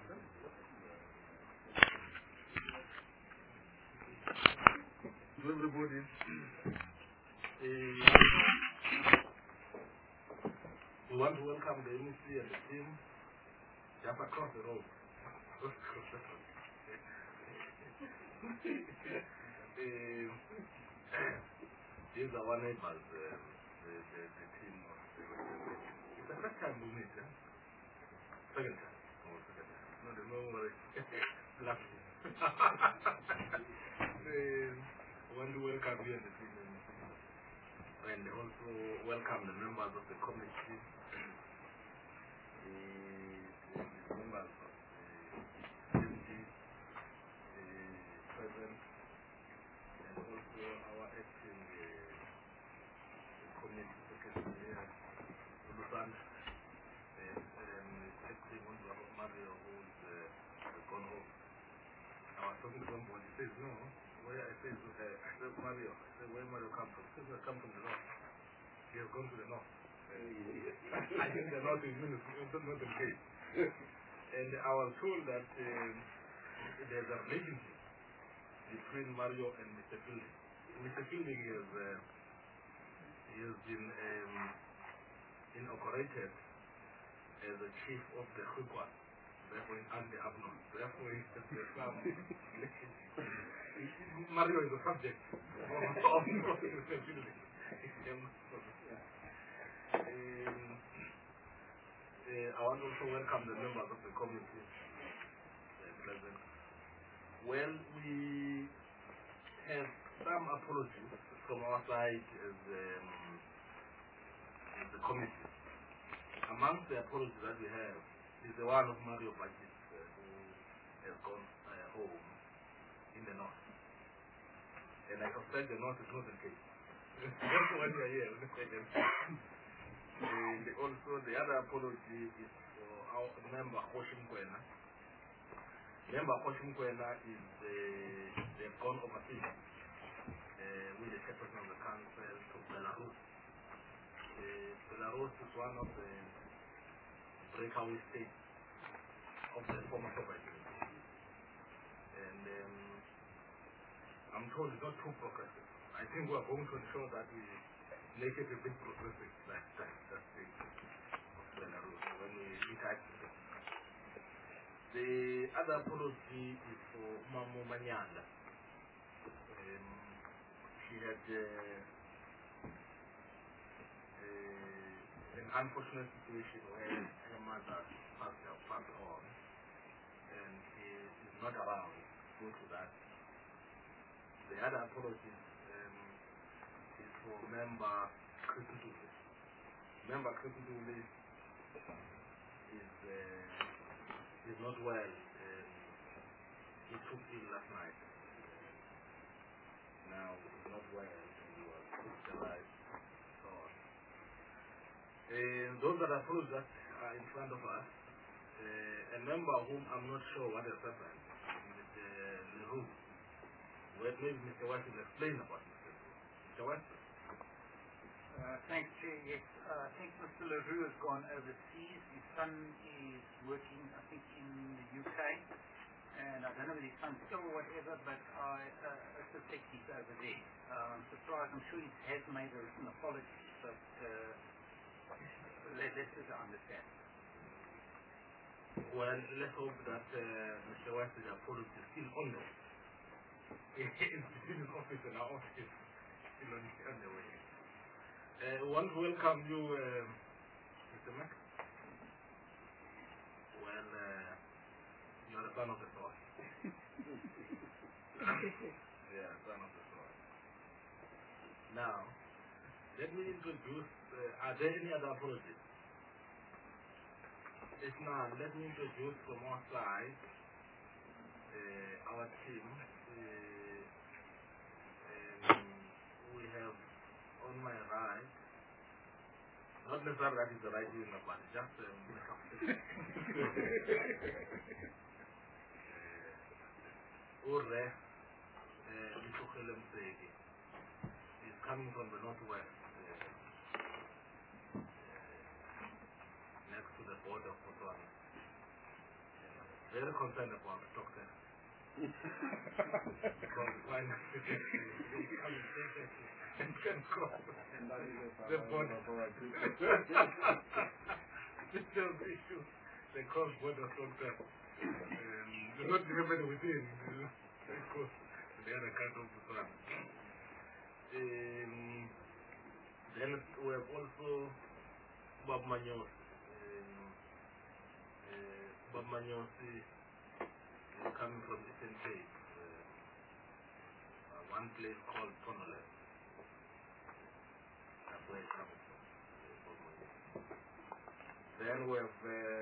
To everybody, we want to welcome the MEC and the team just across the road. These are our neighbors, the team of it's the first time we meet, eh? Second time. Oh, second time. No, there's no worry. Lucky. I want to welcome you and the team and also welcome the members of the committee, the members of the committee present, and also our acting committee secretary here, Ulusan, acting member of Mario, who is gone home. I was talking to somebody, he says, no, where I said Mario, I said, where Mario come from? He says, I come from the north. He has gone to the north. I think the north is not the case. And I was told that there's a relationship between Mario and Mr. Fielding. Mr. Fielding has been inaugurated as the chief of the Khukwa, therefore in the Abnon. Therefore, there's some Mario is the subject of Mr. Fielding. I want to also welcome the members of the committee present. Well, we have some apologies from our side as the committee. Amongst the apologies that we have is the one of Mario Bajis, who has gone home in the north. And I suspect the north is not the case. That's why we are here. And also the other apology is for our member Hoshim Kwena. Member Hoshim Kwena is they've gone overseas with the chairperson of the council to Belarus. Belarus is one of the breakaway states of the former Soviet Union. And I'm told it's not too progressive. I think we are going to ensure that we make it a bit progressive, that state of Belarus, when we interact with it. The other apology is for Mamu Manyanda. She had an unfortunate situation where her mother passed on, and she is not around due to that. The other apology is for member Krisituli. Member Krisituli is not well. He took ill last night. Now he's not well, and he was hospitalized. So those are the apologies that are in front of us. A member whom I'm not sure what has happened, Mr. Leroux. Well, maybe Mr. White will explain about Mr. Leroux. Mr. White? Thanks, Chair. Yes, I think Mr. Leroux has gone overseas. His son is working, I think, in the UK. And I don't know whether his son's still or whatever, but I suspect he's over there. I'm surprised. I'm sure he has made a written apology, but let's just understand. Well, let's hope that Mr. White's apology is still on. It's in his office and our office still on the way. I want to welcome you, Mr. Mack. Well, you are the son of the soil. Yeah, son of the soil. Now, let me introduce, are there any other apologies? If not, let me introduce from our side our team. We have on my right, not necessarily that is the right winger, but just make up. Urre Mitukhele Msegi is coming from the northwest, next to the border of Botswana. very concerned about stock theft. Because finance they come and take it and can go. The border. This is the issue. They cross border stock theft. They're not even within. They cross the other kind of the sun. Then we have also Bob Manyos. Bob Manyos is coming from Eastern Cape, one place called Tonole. That's where it's coming from. Then we have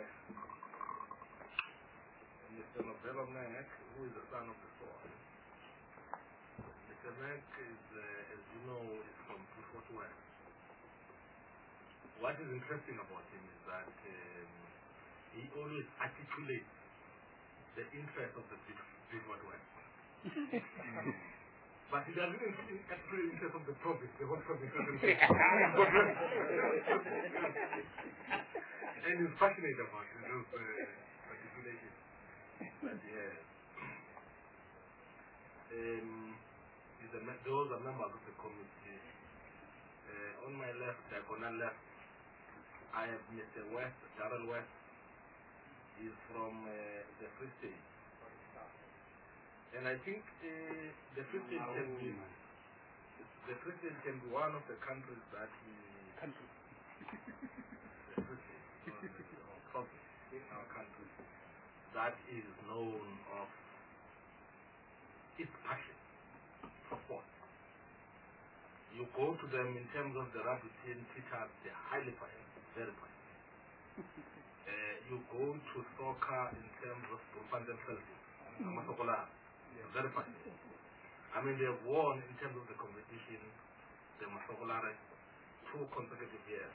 Mr. Novella Mac, who is the son of the soil. Mr. Mac is, as you know, is from Beaufort West. What is interesting about him is that he always articulates the interest of the Beaufort West. But he doesn't articulate the interest of the province, the whole province doesn't. And he's passionate about those articulations that he has. Those are members of the committee. On my left, diagonal left, I have Mr. West, Darrell West. He's from the Free State. And I think the Free State can be one of the countries that the Free State, or province in our country, that is known of its passion for sport. You go to them in terms of the rugby team, teachers, they're highly passionate, very passionate. You go to soccer in terms of themselves, very passionate. I mean, they have won in terms of the competition, the Masokolare, 2 consecutive years.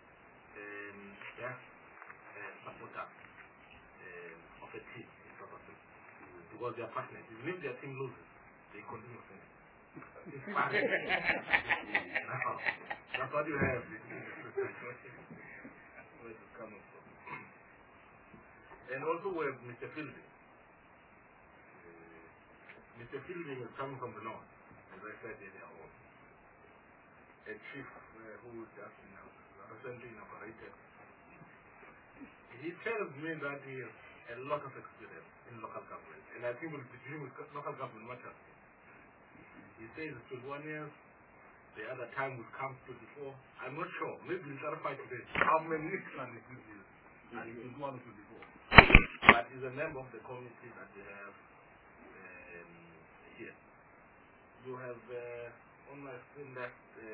Supporter of a team in South Africa because they are passionate. Even if their team loses, they continue singing. Inspiring. That's what you have. Where it's coming from. And also we have Mr. Fielding. Mr. Fielding is coming from the north, as I said earlier on. A chief who is just recently inaugurated. He tells me that he has a lot of experience in local government, and I think we'll be dealing with local government matters. He says it's 21 years, the other time we've come 24. I'm not sure, maybe we'll clarify today how many extra it is, and it is 1 or 24. But he's a member of the committee that we have here. You have on my screen left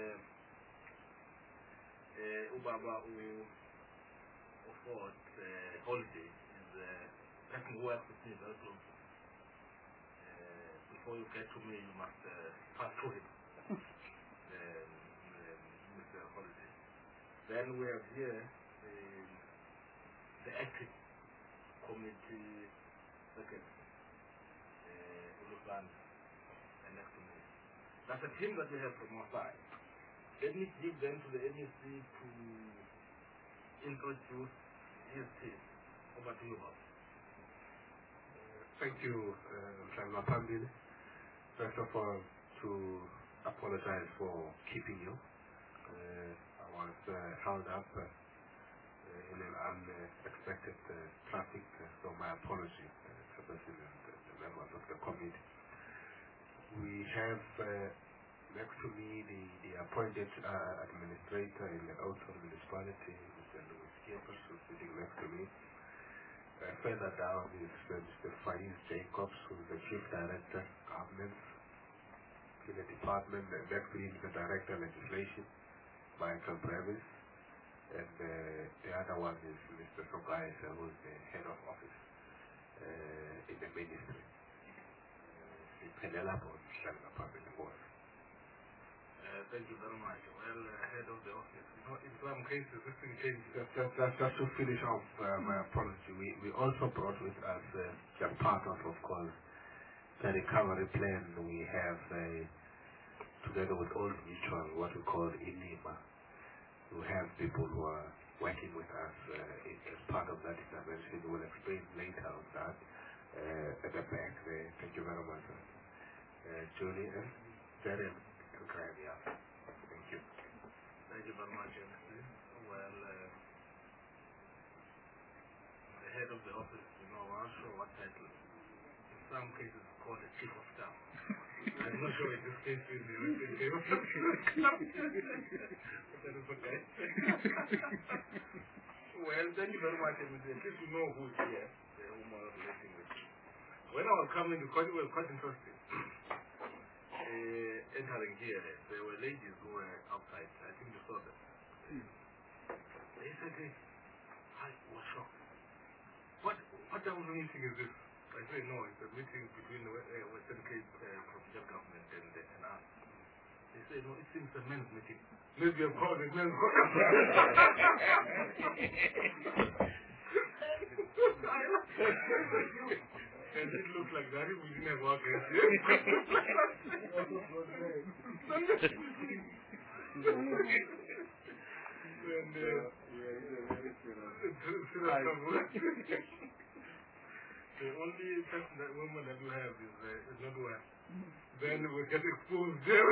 Ubaba Ford Holiday is a person who works with me very closely. Before you get to me, you must pass through him, Mr. Holiday. Then we have here the acting committee secretary, Ulusan, and next to me. That's a team that we have from our side. Let me give them to the NEC to introduce his team. Over to you, Bob. Thank you, Mapambili. First of all, to apologize for keeping you. I was held up in an unexpected traffic, so my apology to the members of the committee. We have next to me the appointed administrator in the Oudtshoorn municipality, Mr. Louis Kiepers, who's sitting next to me. Further down is Mr. Faiz Jacobs, who is the Chief Director, Governance in the department. Next to him is the Director, Legislation, Michael Brevis. And the other one is Mr. Songais, who is the Head of Office in the Ministry. Penelope Public Works. Thank you very much. Well, Head of the Office. You know, in some cases, this thing changes. Just to finish off my apology, we also brought with us, as part of course, the recovery plan. We have, together with Old Mutual, what we call INIMA. We have people who are working with us as part of that intervention. We'll explain later on that at the back there. Thank you very much, Julie and Darren and Graham. Yeah. Thank you. Thank you very much, MC. Well, the head of the office, I'm not sure what title. In some cases, it's called a chief of staff. I'm not sure in this case we'll be working in but that is okay. Well, thank you very much, MC. At least you know who's here, whom I was relating with. When I was coming, it was quite interesting. Entering here, there were ladies who were outside. I think you saw them. They said, hey, I was shocked. What type of meeting is this? I said, no, it's a meeting between the Western Cape provincial government and us. They said, no, it seems a men's meeting. Maybe I've called it men's and it looked like that. We didn't have work here. The only person that woman that we have is not well. Then we get exposed there.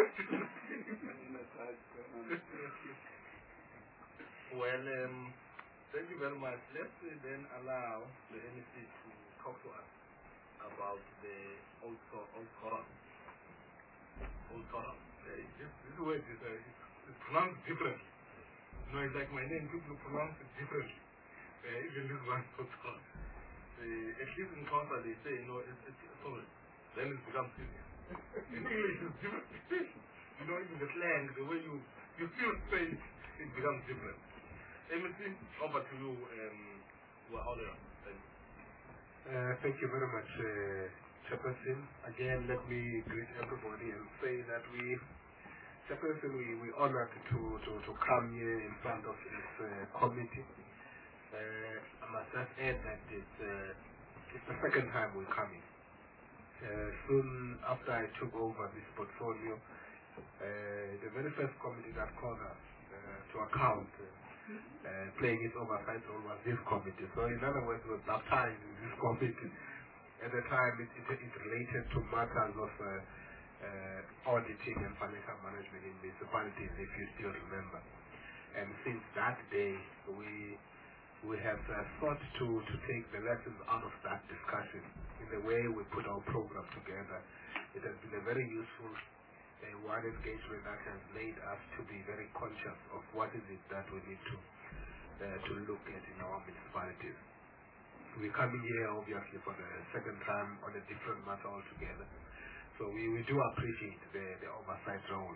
Well, thank you very much. Let's then allow the MEC to talk to us about the old Quran. Old Quran. This word is it's pronounced differently. It's like my name, people pronounce it differently. Even this one, Old Quran. At least in Xhosa they say, it's sorry. Then it becomes serious. In English it's different. Even the slang, the way you feel space, it becomes different. MEC, over to you, Audio. Thank you very much, Chairperson. Again, let me greet everybody and say that Chairperson, we honored to come here in front of this committee. I must just add that it's the second time we're coming. Soon after I took over this portfolio, the very first committee that called us to account, playing its oversight role was this committee. So in other words, we were baptized in this committee. At the time, it related to matters of auditing and financial management in municipalities, if you still remember. And since that day, we have sought to take the lessons out of that discussion in the way we put our program together. It has been a very useful wide engagement that has made us to be very conscious of what is it that we need to look at in our municipalities. We're coming here obviously for the second time on a different matter altogether. So we do appreciate the oversight role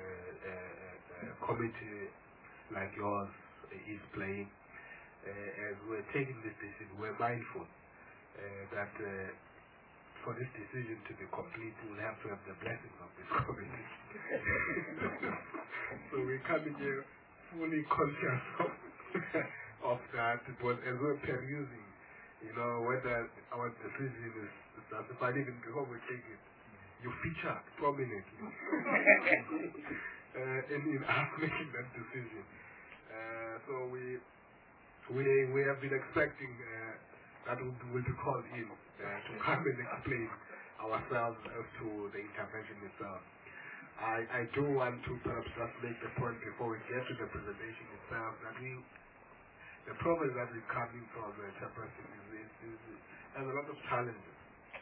committee like yours is playing. As we're taking this decision, we're mindful that for this decision to be complete, we'll have to have the blessings of this committee. So we're coming here fully conscious of that. But as we're perusing, whether our decision is justified, even before we take it, you feature prominently in us making that decision. So we have been expecting that we'll be called in to come and explain ourselves as to the intervention itself. I do want to perhaps just make the point before we get to the presentation itself that the problem that we're coming from the Chairperson has a lot of challenges,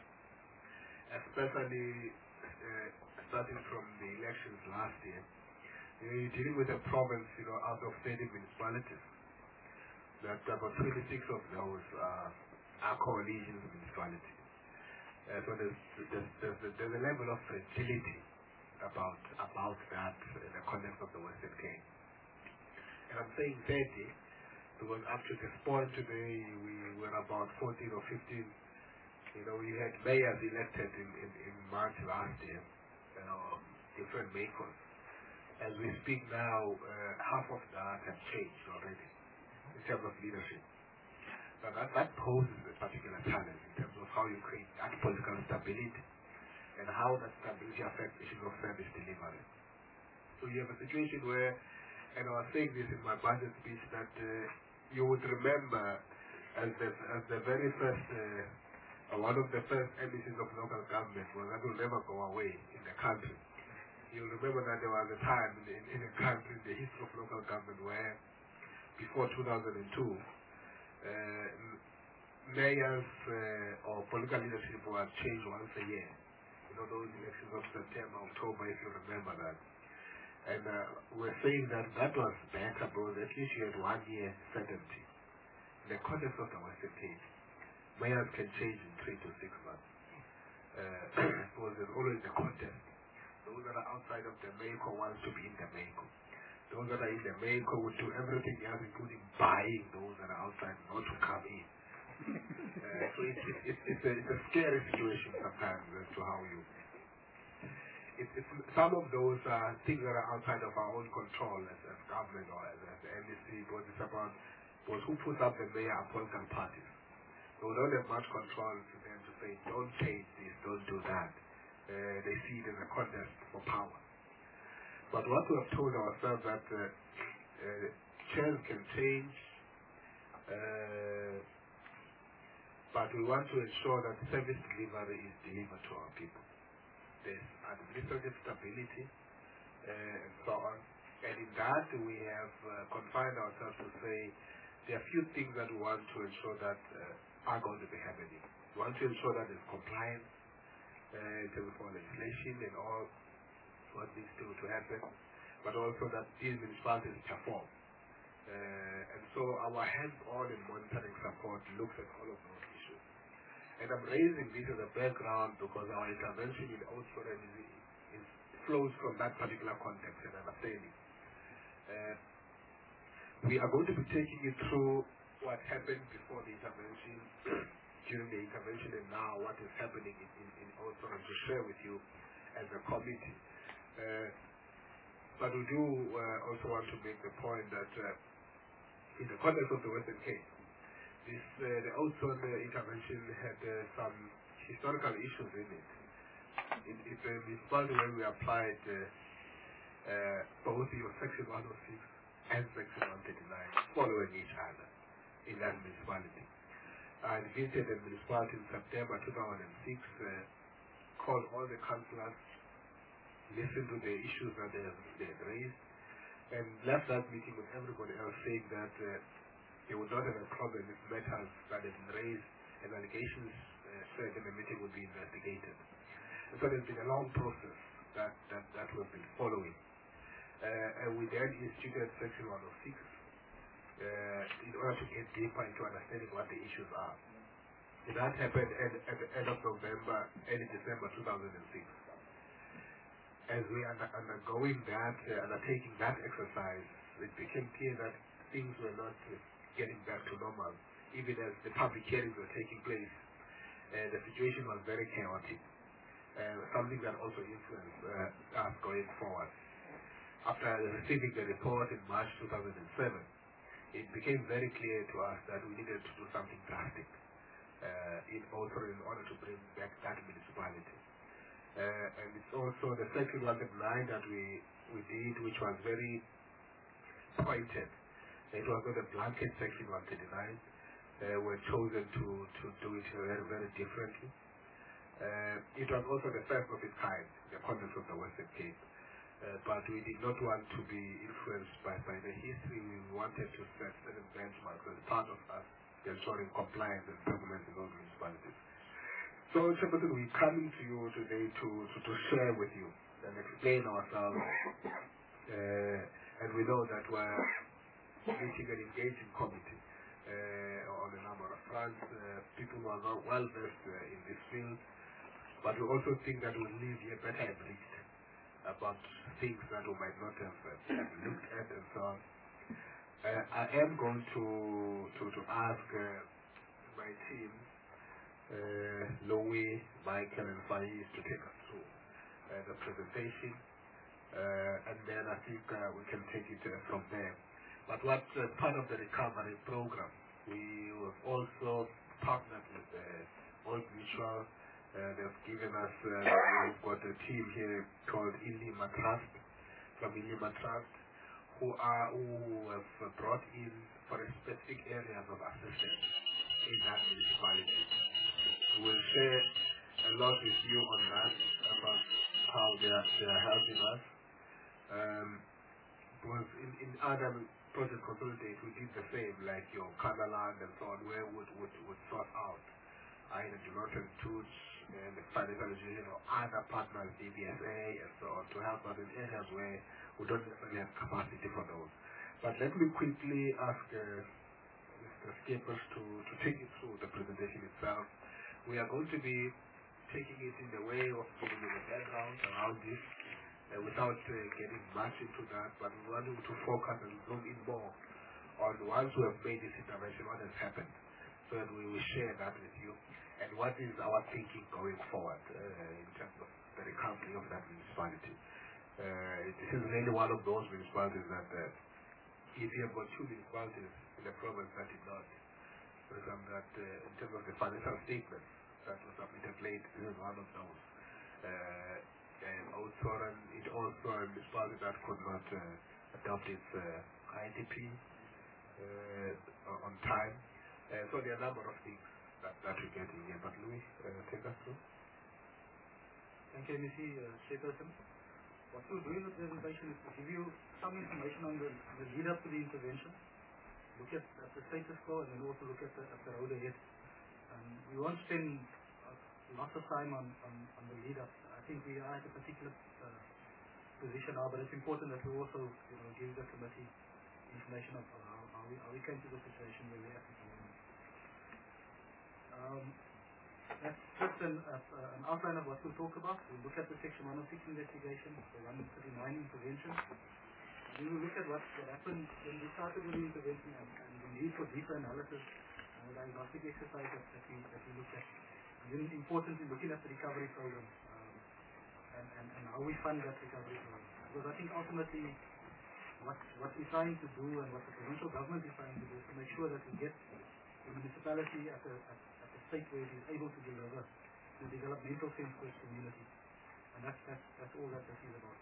especially starting from the elections last year. You're dealing with a province, out of 30 municipalities. That about 26 of those are coalition municipalities. So there's a level of fragility about that in the context of the Western Cape. And I'm saying 30 because up to this point today we were about 14 or 15. We had mayors elected in March last year, different makers. As we speak now, half of that has changed already in terms of leadership. Now that poses a particular challenge in terms of how you create that political stability and how that stability affects issues of service delivery. So you have a situation where And I was saying this in my budget speech that you would remember as the very first, one of the first ambitions of local government was that will never go away in the country. You'll remember that there was a time in the country, in the history of local government, where before 2002, mayors or political leadership were changed once a year. You know, those elections of September, October, if you remember that. And we're saying that was better because at least you had 1 year certainty. In the context of the Western Cape, mayors can change in 3 to 6 months. Because there's always a contest. Those that are outside of the MACO wants to be in the MACO. Those that are in the MACO would do everything else, including buying those that are outside not to come in. So it's a scary situation sometimes as to how you... some of those are things that are outside of our own control as government or as the NDC, because it's about who puts up the mayor and political parties. So we don't have much control to them to say, don't change this, don't do that. They see it as a contest for power. But what we have told ourselves that chairs can change, but we want to ensure that service delivery is delivered to our people. There's administrative stability and so on. And in that we have confined ourselves to say there are a few things that we want to ensure that are going to be happening. We want to ensure that there's compliance in terms of legislation and all what needs to happen, but also that these municipalities perform. And so our hands-on and monitoring support looks at all of those issues. And I'm raising this as a background because our intervention in Oudtshoorn flows from that particular context and understanding. We are going to be taking you through what happened before the intervention, during the intervention, and now what is happening in Oudtshoorn to share with you as a committee. But we do also want to make the point that in the context of the Western Cape, the Oudtshoorn intervention had some historical issues in it. It's a municipality where we applied both your Section 106 and Section 139 following each other in that municipality. I visited the municipality in September 2006, called all the councillors, listened to the issues that they had raised, and left that meeting with everybody else saying that they would not have a problem if matters that had been raised and allegations said in the meeting would be investigated. And so there's been a long process that we've been following. And we then instituted Section 106 in order to get deeper into understanding what the issues are. And that happened at the end of November, early December 2006. As we are undertaking that exercise, it became clear that things were not getting back to normal. Even as the public hearings were taking place, the situation was very chaotic. Something that also influenced us going forward. After receiving the report in March 2007, it became very clear to us that we needed to do something drastic in order to bring back that municipality. And it's also the Section 109 that we did, which was very pointed. It was not a blanket Section 139. We're chosen to do it very, very differently. It was also the first of its kind in the context of the Western Cape. But we did not want to be influenced by the history. We wanted to set certain benchmarks as part of us ensuring compliance and performance in all municipalities. So, Chairperson, we're coming to you today to share with you and explain ourselves. And we know that we're meeting an engaging committee on a number of fronts. People who are not well versed in this field. But we also think that we'll leave here better briefed about things that we might not have looked at and so on. I am going to ask my team, Louis, Michael, and Faiz to take us through the presentation, and then I think we can take it from there. But what part of the recovery program, we have also partnered with Old Mutual. They've given us, we've got a team here called Ilima Trust, from Ilima Trust, who have brought in for specific areas of assistance in that municipality. We will share a lot with you on that, about how they are helping us. Because in other project consolidate, we did the same, like your Kanaland and so on, where we would sort out either development tools and the financialization or other partners, DBSA and so on, to help us in areas where we don't necessarily have capacity for those. But let me quickly ask Mr. Skeppers to take you through the presentation itself. We are going to be taking it in the way of giving you the background around this, without getting much into that, but we want you to focus and zoom in more on once we have made this intervention, what has happened, so that we will share that with you, and what is our thinking going forward in terms of the recovery of that municipality. This is really one of those municipalities that, if you have got two municipalities in the province that did not, for example, that in terms of the financial statements that was submitted late, this is one of those. And it also a municipality that could not adopt its IDP on time. So there are a number of things that we're getting here. But Louis, take us through. Thank you, MEC Chairperson. What we'll do in the presentation is to give you some information on the lead up to the intervention, look at the status quo, and then also look at the road ahead. We won't spend lots of time on the lead up. I think we are at a particular position now, but it's important that we also give the committee information of how we came to the situation where we're at the moment. That's just an outline of what we'll talk about. We'll look at the Section 106 investigation, the 139 intervention. We will look at what happened when we started with the intervention and the need for deeper analysis and the diagnostic exercise that we looked at. And then importantly, looking at the recovery program and how we fund that recovery program. Because I think ultimately what we're trying to do and what the provincial government is trying to do is to make sure that we get the municipality at a state where it is able to deliver the developmental sense for its community. And that's all that this is about.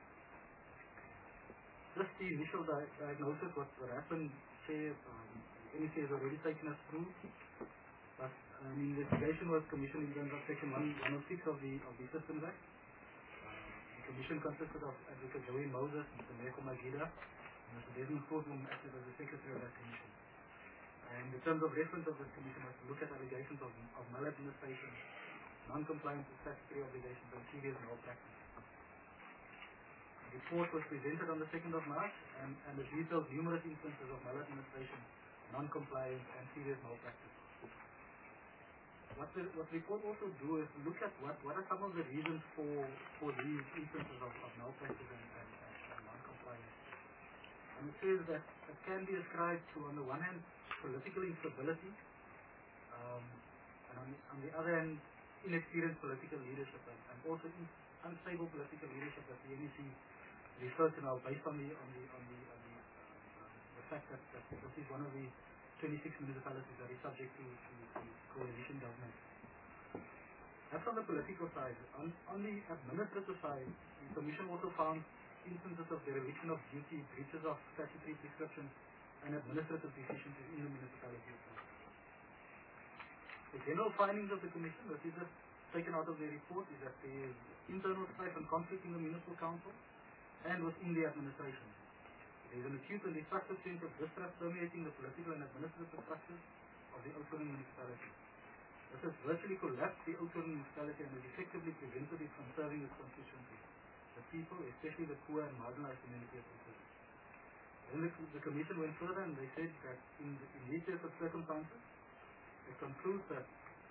Just the initial diagnosis, what happened, say, MEC has already taken us through. But an investigation was commissioned in terms of Section 106 of the Systems Act. The commission consisted of Advocate Joey Moses, Mr. Meko Magida, and Mr. Desmond Fortman acted as the secretary of that commission. And in terms of reference of this commission was to look at allegations of maladministration, non-compliance with statutory obligations, and serious malpractice. The report was presented on the 2nd of March and it details numerous instances of maladministration, non-compliance, and serious malpractice. What the report also do is look at what are some of the reasons for these instances of malpractice and non-compliance. And it says that it can be ascribed to, on the one hand, political instability, and on the other hand, inexperienced political leadership and also unstable political leadership that the MEC referred to now, based on the fact that this is one of the 26 municipalities that is subject to coalition government. That's on the political side. On the administrative side, the Commission also found instances of dereliction of duty, breaches of statutory prescriptions, and administrative deficiencies in the municipality itself. The general findings of the Commission, that is just taken out of the report, is that there is internal strife and conflict in the municipal council and within the administration. There is an acute and destructive sense of distrust permeating the political and administrative structures of the Oudtshoorn municipality. This has virtually collapsed the Oudtshoorn municipality and has effectively prevented it from serving its constituency, the people, especially the poor and marginalized community of Oudtshoorn. Then the Commission went further and they said that in these set of circumstances, it concludes that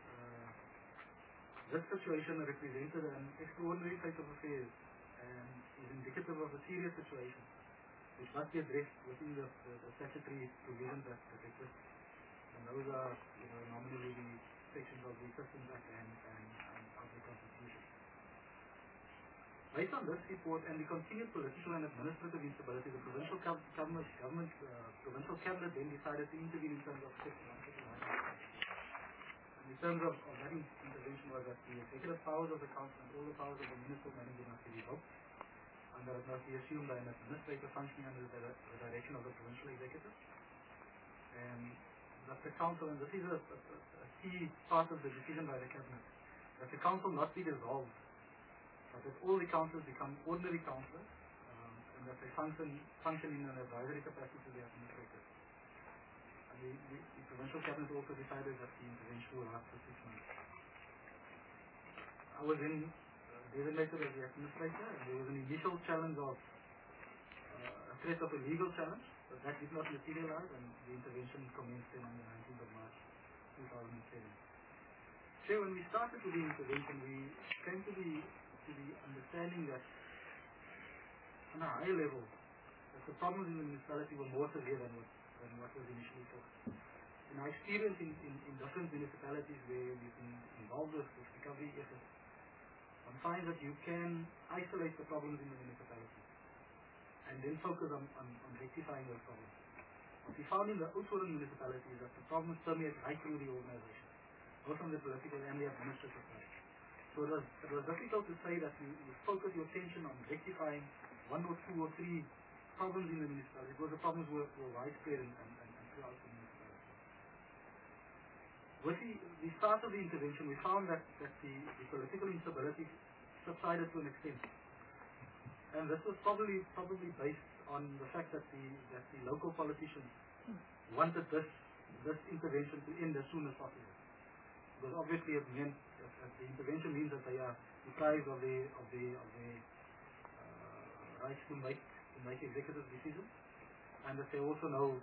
this situation represented an extraordinary state of affairs and is indicative of a serious situation which must be addressed within the statutory provisions that exist. And those are nominally the sections of the Systems Act and of the Constitution. Based on this report and the continued political and administrative instability, the provincial provincial cabinet then decided to intervene in terms of Section 139. In terms of that intervention was that the executive powers of the council and all the powers of the municipal manager must be revoked. and that it must be assumed by an administrator functioning under the direction of the provincial executive. And that the council, and this is a key part of the decision by the cabinet, that the council not be dissolved, but that all the councils become ordinary councils, and that they function in an advisory capacity to the administrator. And the provincial cabinet also decided that the intervention will last for 6 months. I was then designated as the administrator, and there was an initial challenge of a threat of a legal challenge, but that did not materialize, and the intervention commenced on the 19th of March 2007. So when we started with the intervention, we came to the understanding that on a higher level, that the problems in the municipality were more severe than what was initially thought. In our experience in different municipalities where we've been involved with recovery efforts, one finds that you can isolate the problems in the municipality and then focus on rectifying those problems. What we found in the Oudtshoorn municipality is that the problems permeate right through the organization, both on the political and the administrative side. So it was difficult to say that you focus your attention on rectifying 1 or 2 or 3 problems in the municipality, because the problems were widespread and throughout the municipality. With the start of the intervention, we found that the political instability subsided to an extent. And this was probably based on the fact that the local politicians wanted this intervention to end as soon as possible. Because obviously it meant that the intervention means that they are deprived of the rights to make executive decisions, and that there are also no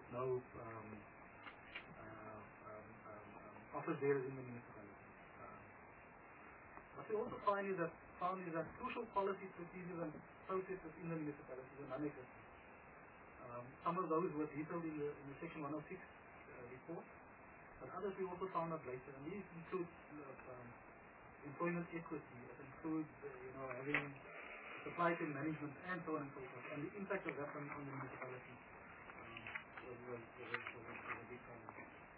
office bearers in the municipality. What we also found is that crucial policies, procedures and processes in the municipality were non-existent. Some of those were detailed in the Section 106 report, but others we also found out later, and these include employment equity, it includes having supply chain management and so on and so forth, and the impact of that on the municipality was a big problem.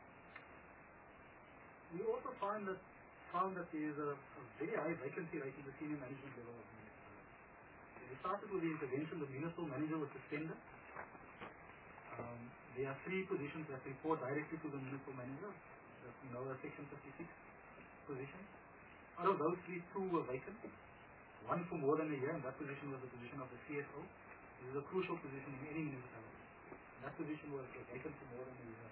We also found that there is a very high vacancy rate in the senior management level of the municipality. When we started with the intervention, the municipal manager was suspended. There are 3 positions that report directly to the municipal manager, as you know, a Section 56 position. Out of those 3, 2 were vacant. One for more than a year, and that position was the position of the CFO. This is a crucial position in any municipality. And that position was vacant for more than a year.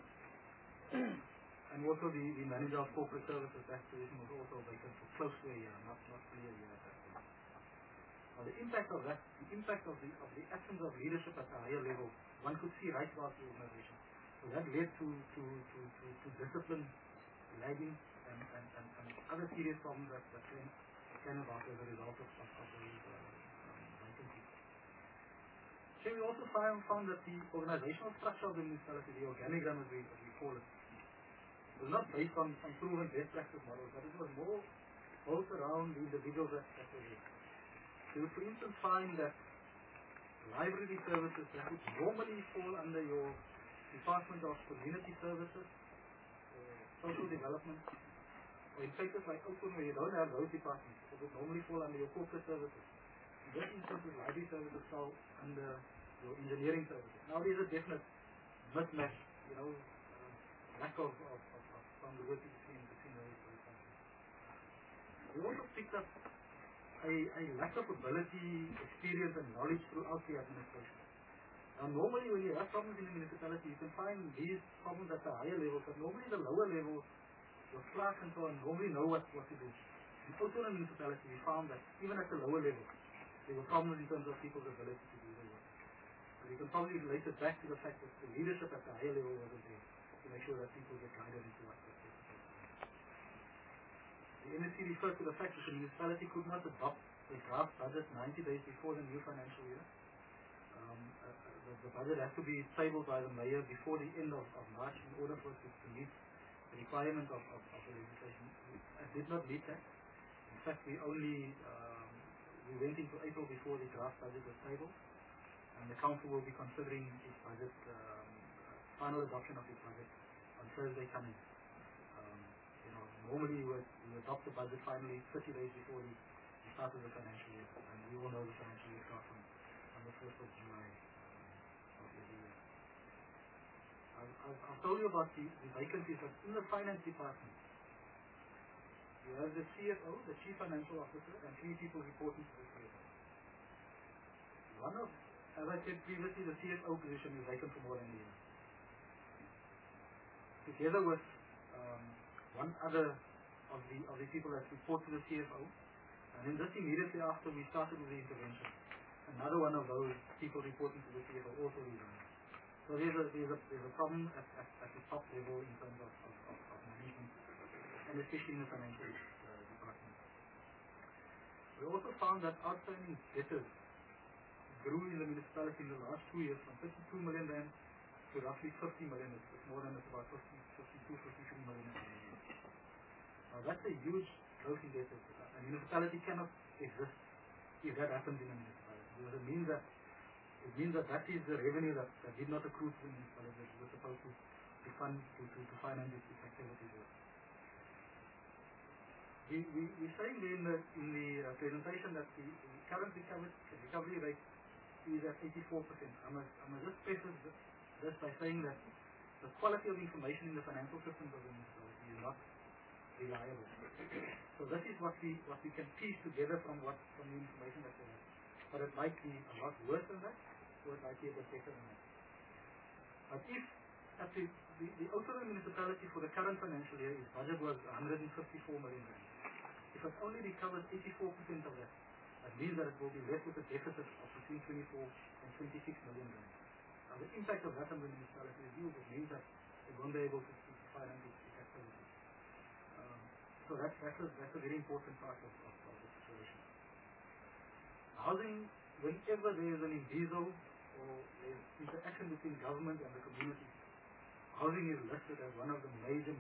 And also the manager of corporate services, that position was also vacant for close to a year, not fully a year at that point. Now the impact of the absence of leadership at a higher level, one could see right throughout the organization. So that led to discipline lagging and other serious problems that came about as a result of those vacancies. So we also found that the organizational structure of the municipality, the organigram as we call it, was not based on proven best practice models, but it was more built around the individuals that were there. So you would, for instance, find that library services that would normally fall under your Department of Community Services, Social Development, or in places like Oudtshoorn where you don't have those departments, it would normally fall under your corporate services. In this instance, the library services fall under your engineering services. Now there's a definite mismatch, lack of congruity between those functions. We also picked up a lack of ability, experience and knowledge throughout the administration. Now normally when you have problems in the municipality, you can find these problems at the higher level, but normally the lower level, your clerks and so on, normally know what to do. In Oudtshoorn municipality, we found that even at the lower level, there were problems in terms of people's ability to do their work. So we can probably relate it back to the fact that the leadership at the higher level wasn't there to make sure that people get guided into what they're supposed to do. The NSC refers to the fact that the municipality could not adopt a draft budget 90 days before the new financial year. The budget has to be tabled by the mayor before the end of March in order for it to meet the requirement of the legislation. It did not meet that. In fact, we went into April before the draft budget was tabled, and the council will be considering its budget, final adoption of its budget on Thursday coming. Normally we adopt the budget finally 30 days before the start of the financial year, and we all know the financial year starts on the 1st of July of every year. I've told you about the vacancies, but in the finance department, you have the CFO, the Chief Financial Officer, and 3 people reporting to the CFO. One of, as I said previously, the CFO position is vacant for more than a year. Together with one other of the people that report to the CFO, and then just immediately after we started with the intervention, another one of those people reporting to the CFO also resigned. So there's a problem at the top level in terms of management, and especially in the financial department. We also found that outstanding debtors grew in the municipality in the last 2 years from 32 million rand to roughly 50 million. It's more than about 52, 53 million rand. Now that's a huge growth in debtors. A municipality cannot exist if that happens in a municipality, because it means that is the revenue that did not accrue to the municipality that was supposed to finance its activities with. We're saying in the presentation that the current recovery rate is at 84%. I must just preface this by saying that the quality of information in the financial systems of the municipality is not reliable. So this is what we can piece together from the information that we have. But it might be a lot worse than that, or it might be a bit better than that. But if at the Oudtshoorn municipality for the current financial year, its budget was 154 million rand. If it only recovers 84% of that, that means that it will be left with a deficit of between 24 and 26 million rand. Now the impact of that on the municipality is huge. It means that it won't be able to finance its activities. So that's a very important part of the situation. Housing, whenever there is an imbizo or there's interaction between government and the community, housing is listed as one of the major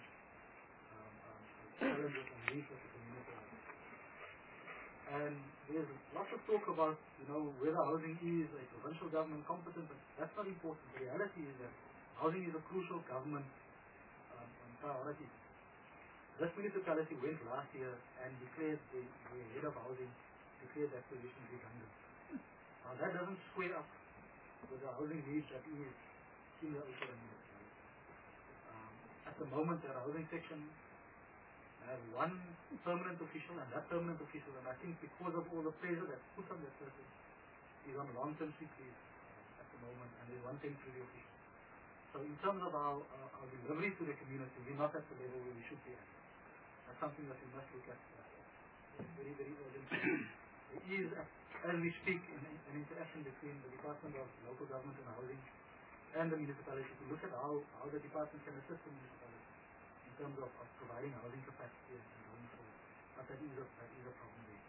challenges and needs of the community. And there's lots of talk about, whether housing is a provincial government competent, but that's not important. The reality is that housing is a crucial government priority. This municipality went last year and declared the head of housing, declared that position redundant. Now that doesn't square up with the housing needs that is in the Oudtshoorn municipality. At the moment, the housing section has one permanent official, and that permanent official, and I think because of all the pressure that's put on that person, is on long-term sick leave at the moment, and there's one temporary official. So in terms of our delivery to the community, we're not at the level where we should be at. That's something that we must look at very, very urgently. There is, as we speak, an interaction between the Department of Local Government and Housing and the municipality to look at how the department can assist the municipality in terms of providing housing capacity and going forward. But that is a problem there.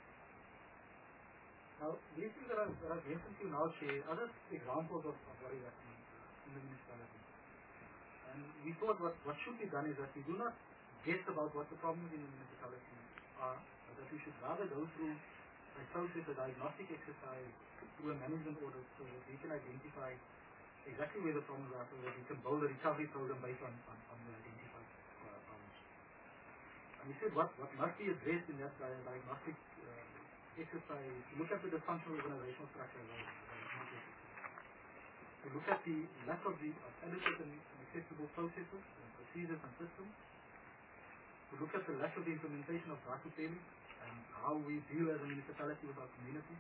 Now, these things that I've mentioned to you now share other examples of what is happening in the municipality. And we thought what should be done is that we do not guess about what the problems in the municipality are, but that we should rather go through a process, a diagnostic exercise, through a management audit, so that we can identify exactly where the problems are, so that we can build a recovery program based on the identified problems. And we said what must be addressed in that diagnostic exercise is to look at the dysfunctional organizational structure of to look at the lack of adequate and accessible processes and procedures and systems, to look at the lack of the implementation of Rakupeli and how we deal as a municipality with our community,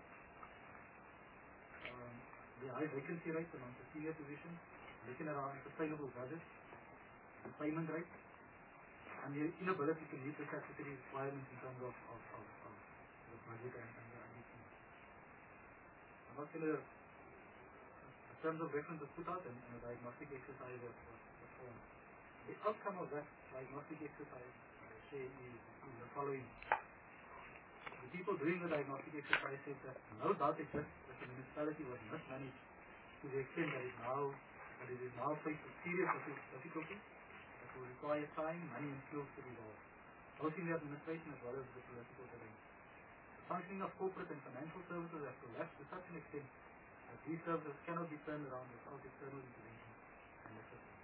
the high vacancy rate among the senior positions, looking at our sustainable budget, the payment rate, and the inability to meet the statutory requirements in terms of the budget and the IDP. I'm not going to, in terms of references put out and a diagnostic exercise was performed. The outcome of that diagnostic exercise is the following. The people doing the diagnostic exercise said that no doubt exists that the municipality was mismanaged to the extent that it is now faced with serious difficulties that will require time, money and skills to resolve, both in the administration as well as the political terrain. The functioning of corporate and financial services has collapsed to such an extent that these services cannot be turned around without external intervention and assistance.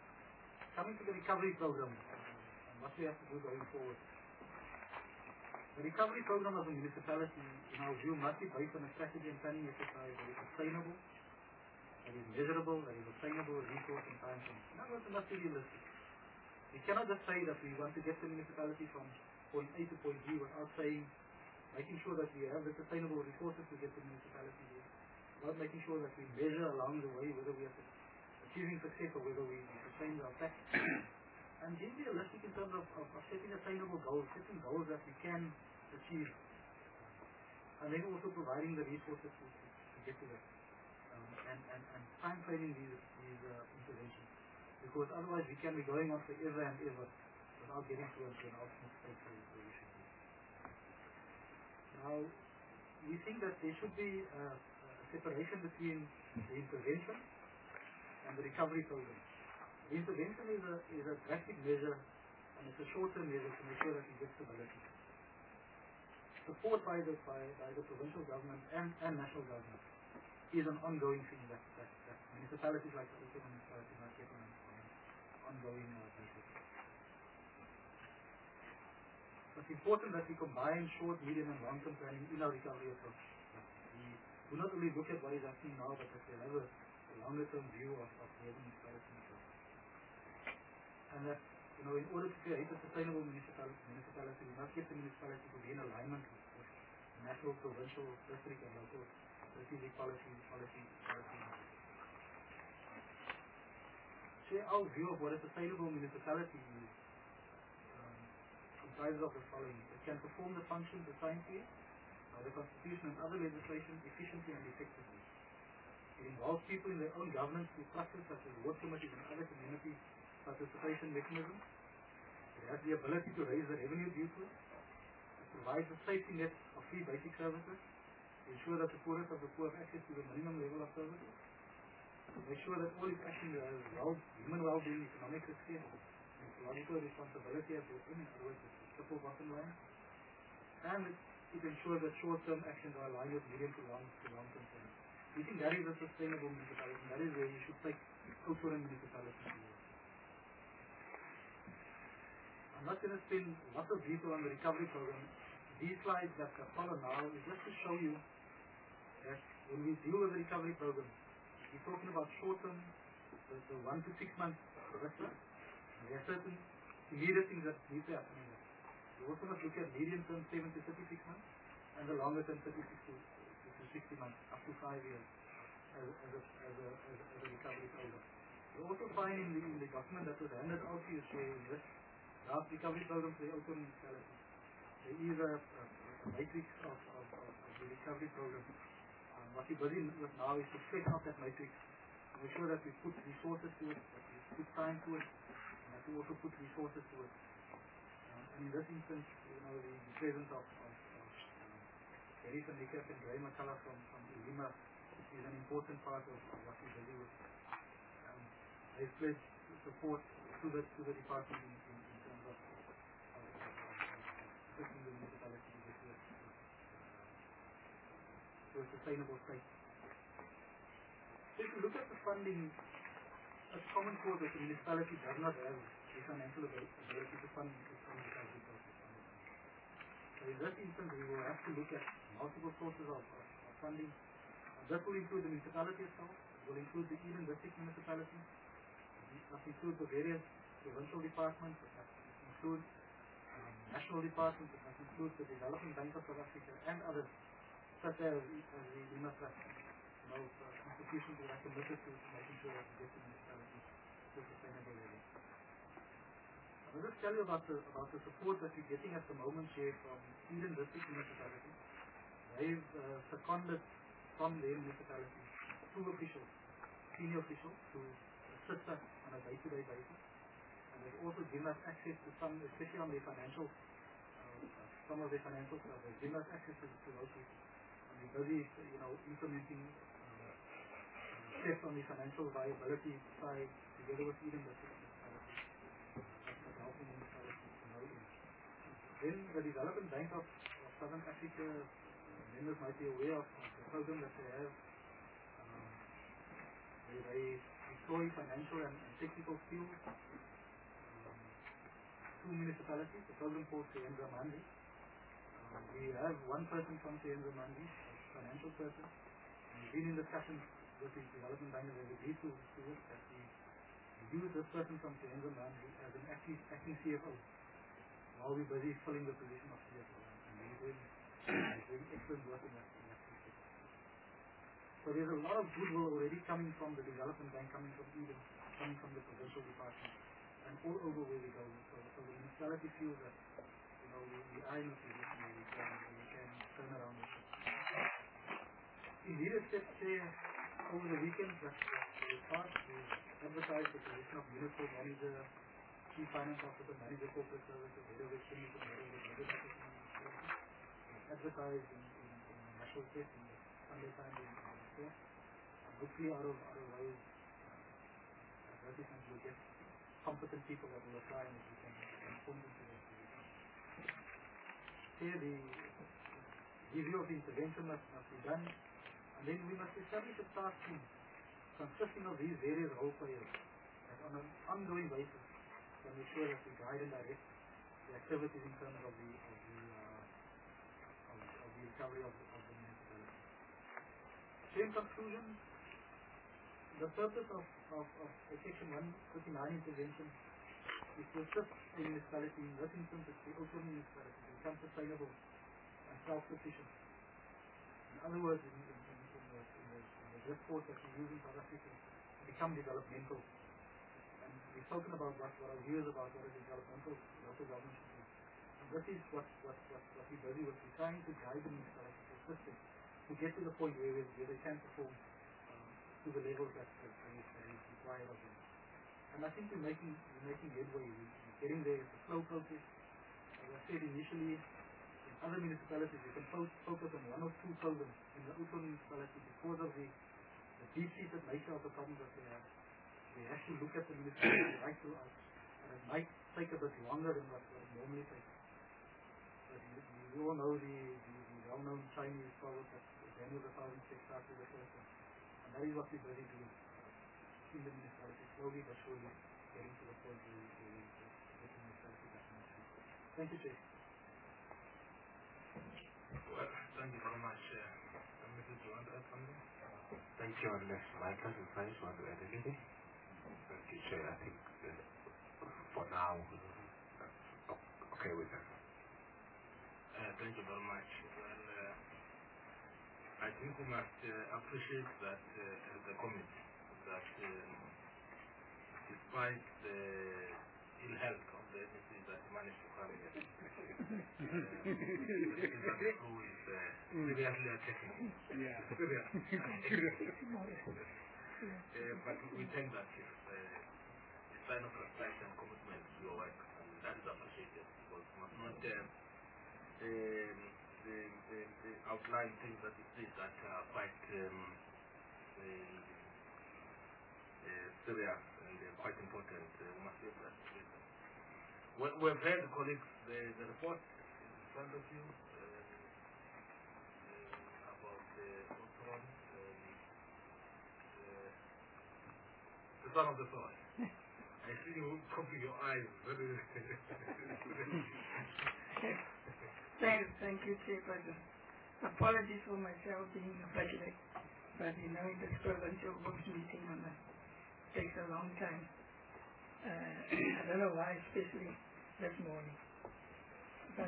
Coming to the recovery program, and what we have to do going forward. The recovery program of a municipality, in our view, must be based on a strategy and planning exercise that is sustainable, that is measurable, that is attainable, resource and time frame. In other words, it must be realistic. We cannot just say that we want to get the municipality from point A to point B without saying, making sure that we have the sustainable resources to get the municipality there, without making sure that we measure along the way whether we are achieving success or whether we sustain our tax. And being realistic in terms of setting attainable goals, setting goals that we can achieve, and then also providing the resources to get to that, and time framing these interventions, because otherwise we can be going on forever and ever without getting to an ultimate state where we should be. Now, we think that there should be a separation between the intervention and the recovery program. The intervention is a drastic measure, and it's a short-term measure to make sure that we get stability. Support by the provincial government and national government is an ongoing thing that municipalities like the Open Municipality must get on an ongoing basis. It's important that we combine short, medium and long-term planning in our recovery approach. We do not only look at what is happening now, but that we have a longer-term view of the municipality. And that, in order to create a sustainable municipality, we must get the municipality to be in alignment with national, provincial, district, and local strategic policy. Share our view of what a sustainable municipality is comprises of the following. It can perform the functions assigned to it by the Constitution and other legislation efficiently and effectively. It involves people in their own governance through structures such as ward committees and other community participation mechanisms. It has the ability to raise the revenue due to it. It provides a safety net of free basic services to ensure that the poorest of the poor have access to the minimum level of services. To make sure that all its actions are human well-being, economic success, and ecological responsibility as within, in other words, the triple bottom line. And it ensures that short-term actions are aligned with medium to long-term plans. We think that is a sustainable municipality, and that is where we should take Oudtshoorn municipality towards. I'm not going to spend lots of detail on the recovery program. These slides that follow now is just to show you that when we deal with the recovery program, we're talking about short-term, the 1 to 6 months semester. There are certain immediate things that need to happen in that. We also must look at medium-term 7 to 36 months and the longer-term 36 to 60 months, up to 5 years as a recovery program. You'll also find in the document that was handed out to you in this draft recovery program for the Oudtshoorn municipality, there is a matrix of the recovery program. What we're busy with now is to flesh out that matrix, to make sure that we put resources to it, that we put time to it, and that we also put resources to it. And in this instance, the presence of Gary van Niekerk and Graham McCullough from Ulima is an important part of what we're busy with. They've pledged support to the department in terms of pushing the municipality to get to a sustainable state. If you look at the funding, a common cause that the municipality does not have the financial ability to fund its own recovery process. So in this instance, we will have to look at multiple sources of funding. That will include the municipality itself, it will include the Eden District municipality, it must include the various provincial departments, it must include national departments, it must include the Development Bank of South Africa and others, such as the Lima Trust, institutions that are committed to making sure that we get the municipality to a sustainable level. I'll just tell you about the support that we're getting at the moment here from Eden District municipality. They've seconded from their municipality 2 officials, senior officials, to assist us on a day-to-day basis. And they've also given us access to some, especially on their financial, some of their financial stuff. They've given us access to those people. And we're busy, implementing steps on the financial viability side together with Eden District municipality. That's helping the municipality to know them. Then the Development Bank of Southern Africa, members might be aware of the program that they have, where they employ financial and technical skills to municipalities. The program called Sienza Mandi. We have one person from Kenzo Mandi, a financial person. We've been in discussions with the development bank and they've agreed to it that we use this person from Kenzo Mandi as an acting CFO while we're busy filling the position of CFO. And we're doing excellent work in that respect. So there's a lot of goodwill already coming from the development bank, coming from Eden, coming from the provincial department, and all over where we go. So the municipality feels that we are in a position where we can turn around the ship. Immediate steps there over the weekend that we start to advertise the position of Municipal Manager, Chief Finance Officer, Manager Corporate Services, Head of Expenditure, Head of Budget Officer, advertised in National Press in the Sunday Times in the Press. And hopefully out of those advertisements we'll get competent people that will apply and we can form into those positions. Here the review of the intervention must be done, and then we must establish a task team consisting of these various role players that on an ongoing basis can make sure that we guide and direct the activities in terms of the recovery of the municipality. So in conclusion, the purpose of Section 139 intervention is to assist the municipality, in this instance it's the Oudtshoorn municipality, to become sustainable and self-sufficient. In other words, in the discourse that we use in South Africa, to become developmental. And we've spoken about what our views about what a developmental local government should do. And this is what we're busy with. We're trying to guide the municipality to assist them to get to the point where they can perform to the levels that is required of them. And I think we're making headway. We're getting there. It's a slow process. As I said initially, in other municipalities we can focus on one or two programs. In the Oudtshoorn municipality, because of the deep-seated nature of the problems that they have, we have to look at the municipality right to us, and it might take a bit longer than what it normally takes. But you all know the well-known Chinese proverb that the end of 1,000 steps starts with the first one. And that is what we're busy doing in the municipality, slowly but surely getting to the point where we get the municipality back on the street. Thank you, Chair. Well, thank you very much. Mrs. Do you want to add something? Thank you, unless Michael and French want to add anything. Thank you, Chair. I think for now, that's okay with that. Thank you very much. Well, I think we must appreciate that as a committee, that despite the ill health of the MEC that managed to carry it, who is seriously attacking him. But we think that it's a sign of respect and commitment to your work, and that is appreciated, because we must not the outline things that you see that are quite serious and quite important. We must be able to appreciate them. We've heard, colleagues, the report in front of you about Oudtshoorn, the son of the soil. I see you popping your eyes very Thank you, Chairperson. Apologies for myself being a bit late, but this provincial board meeting takes a long time. I don't know why, especially this morning. But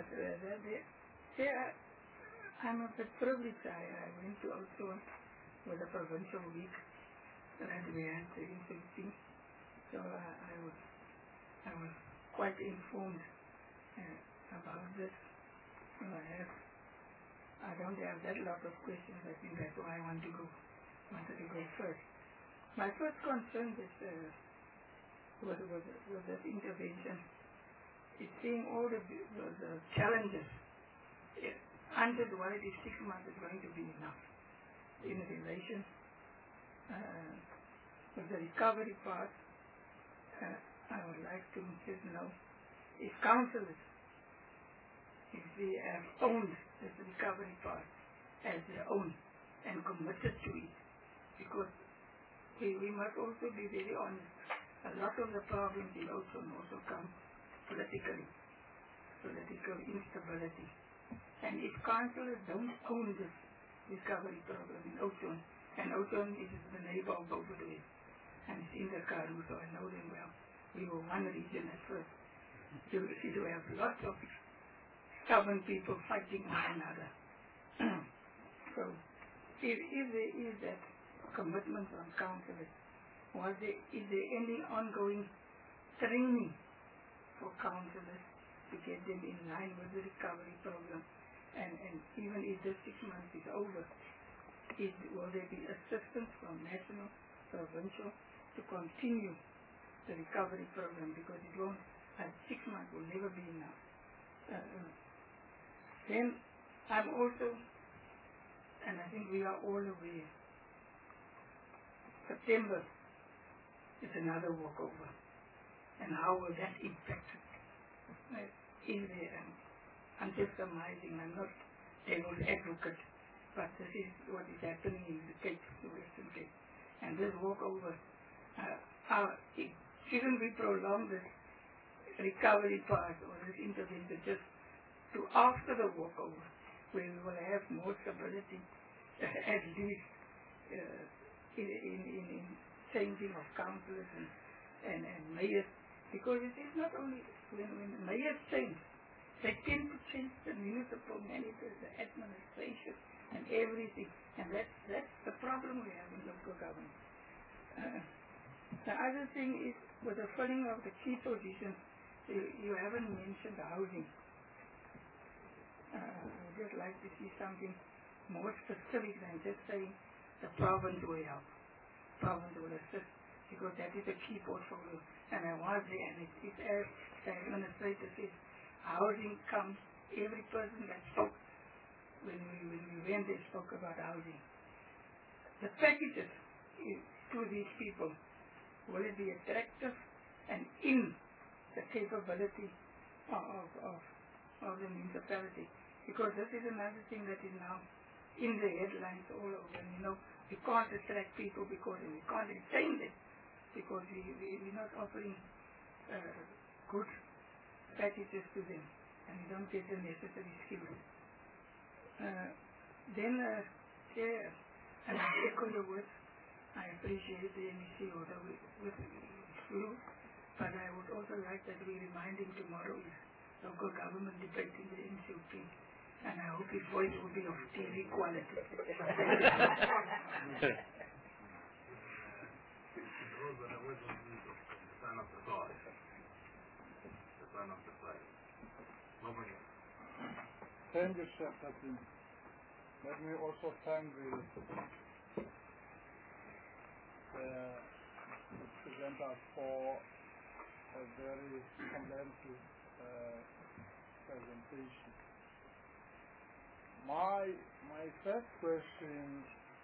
I'm a bit privileged. I went to Oudtshoorn with a provincial week that we had in 2015, so I was quite informed about this. I don't have that lot of questions. I think that's why I wanted to go first. My first concern is with this intervention is seeing all the challenges. Under the world, 6 months is going to be enough. In relation with the recovery part, I would like to just know if councillors, if they have owned this recovery part as their own and committed to it, because we must also be very honest. A lot of the problems in Oudtshoorn also come political instability. And if councillors don't own this recovery program in Oudtshoorn, and Oudtshoorn is the neighbor of Beaufort, and it's in the Karoo, so I know them well. We were one region at first. You have lots of stubborn people fighting one another. So, if there is that commitment from councillors, is there any ongoing training for councillors to get them in line with the recovery program? And even if the 6 months is over, will there be assistance from national, provincial to continue the recovery program? Because it won't, 6 months will never be enough. Then I'm also, and I think we are all aware, September is another walkover. And how will that impact? Is there, I'm just surmising, I'm not devil's advocate, but this is what is happening in the Cape, the Western Cape. And this walkover, it shouldn't we prolong this recovery part or this intervention just to after the walkover, where we will have more stability, at least in changing of councillors and mayors, because it is not only when mayors change, they tend to change the municipal managers, the administration, and everything, and that's the problem we have in local government. The other thing is with the filling of the key positions, you haven't mentioned housing. I would just like to see something more specific than just saying the province will help, province will assist, because that is a key portfolio. And I was there, and it's as the administrator says, housing comes, every person that spoke, when we went there, spoke about housing. The packages to these people, will it be attractive and in the capability of the municipality? Because this is another thing that is now in the headlines all over. We can't attract people because we can't retain them because we're not offering good packages to them, and we don't get the necessary skills. Chair, and I echo your words. I appreciate the MEC order with you, but I would also like that we remind him tomorrow is local government debating the NCOP, and I hope his voice will be of TV quality. Thank you, Chef Hatim. Let me also thank the presenters for a very comprehensive presentation. My first question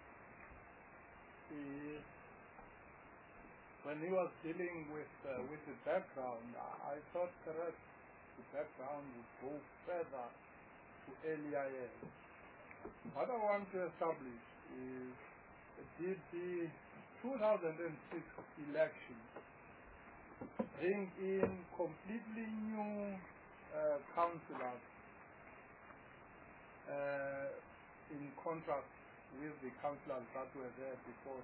is, when he was dealing with the background, I thought perhaps the background would go further to LEIS. What I want to establish is, did the 2006 election bring in completely new councillors in contrast with the councillors that were there before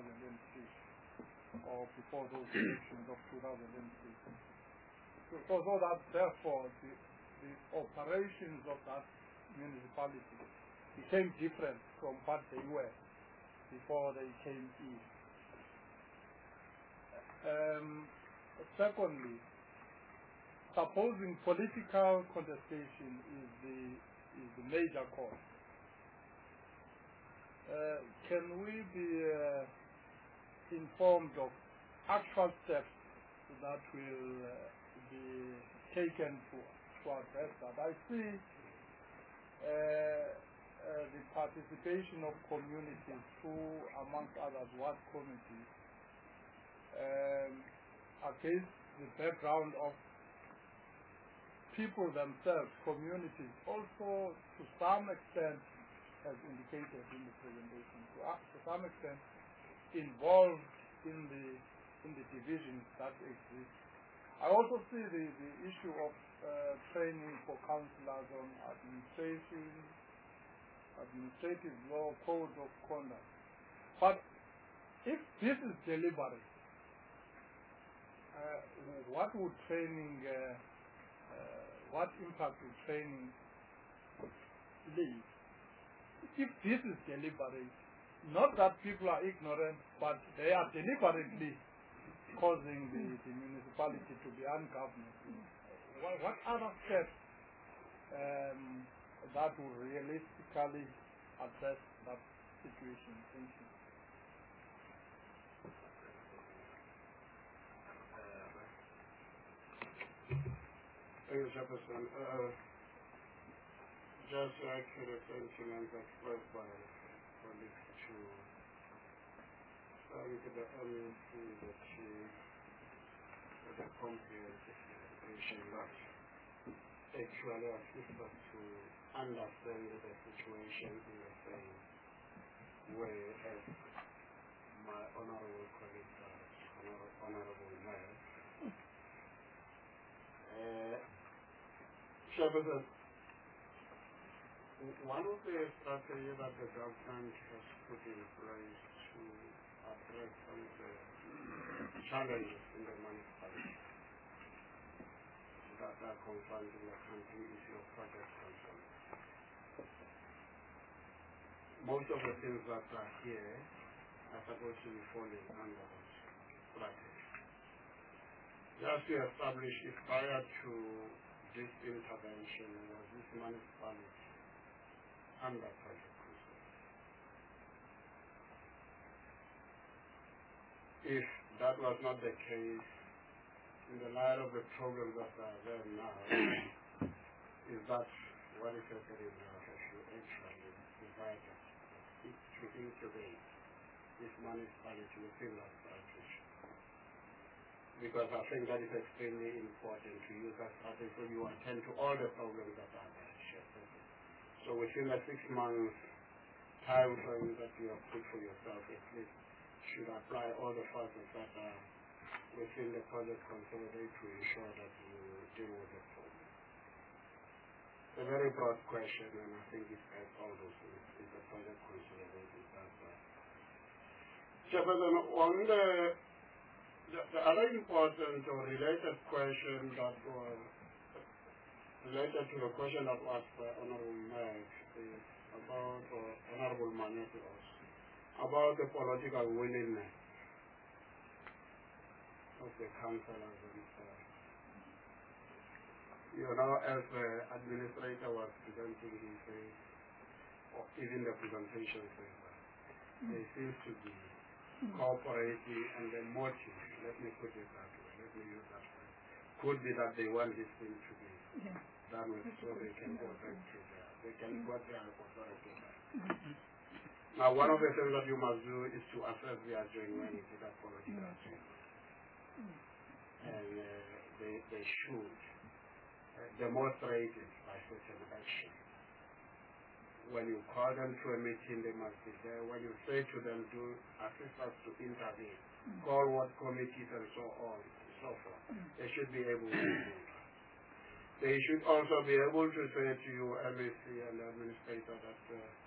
2006 or before those elections of 2006? So that therefore the operations of that municipality became different from what they were before they came in. Secondly, supposing political contestation is the major cause, can we be informed of actual steps that will be taken to address that? I see the participation of communities through, amongst others, ward committees, against the background of people themselves, communities, also to some extent, as indicated in the presentation, to some extent involved in the divisions that exist. I also see the issue of training for councillors on administrative law, code of conduct. But if this is deliberate, what would training, what impact would training leave? If this is deliberate, not that people are ignorant, but they are deliberately causing the municipality to be ungovernable. What other steps that will realistically address that situation? Thank you. Thank you, Jefferson. Just to add to the sentiments expressed by colleagues to with the MEC that she with a comprehensive presentation that actually assists us to understand the situation in the same way as my honorable colleague, honorable mayor. Jefferson, one of the strategies that the government has put in place to address some of the challenges in the municipality that are confronting the country is your project control. Most of the things that are here are supposed to be falling under this strategy. Just to establish if prior to this intervention was this municipality under project control. If that was not the case, in the light of the problems that are there now, is that what is happening now has to actually provide to incubate this municipality within that strategy. Because I think that is extremely important to use that strategy so you attend to all the problems that are there. So within the 6 months time frame that you have put for yourself, at least should apply all the factors that are within the project consolidate to ensure that you deal with the problem. It's a very broad question, and I think it has all those things. It's a project consolidate. Jefferson, on the other important or related question that was related to the question that was Honorable Mayor is about, or Honorable Manetos, about the political willingness of the councillors. As the administrator was presenting, he said, or even the presentation says that there seems to be cooperating, and the motive, let me put it that way, let me use that word, could be that they want this thing to be done with so they can go back to they can go their authority. Now, one of the things that you must do is to assess their genuinity, that political genuinity. And they should demonstrate it by certain action. When you call them to a meeting, they must be there. When you say to them, do assist us to intervene, call what committees and so on and so forth, they should be able to do that. They should also be able to say to you, MEC and the administrator, that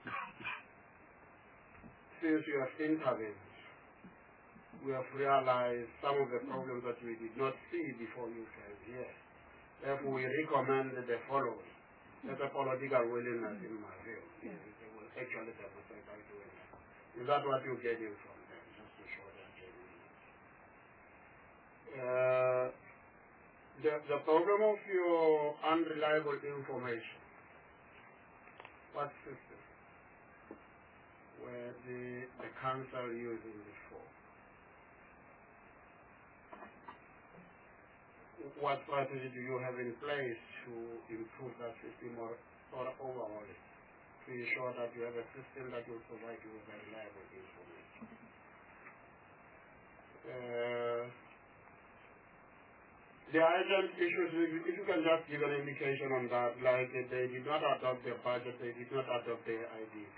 since you have intervened, we have realized some of the problems that we did not see before you came here. Therefore, we recommend the following. There's a political willingness in my view. They will actually demonstrate by doing that. Is that what you're getting from them? Just to show that genuineness. The problem of your unreliable information, what system were the council using before? What strategy do you have in place to improve that system or overhaul it to ensure that you have a system that will provide you with reliable information? The urgent issues, if you can just give an indication on that, like they did not adopt their budget, they did not adopt their IDP.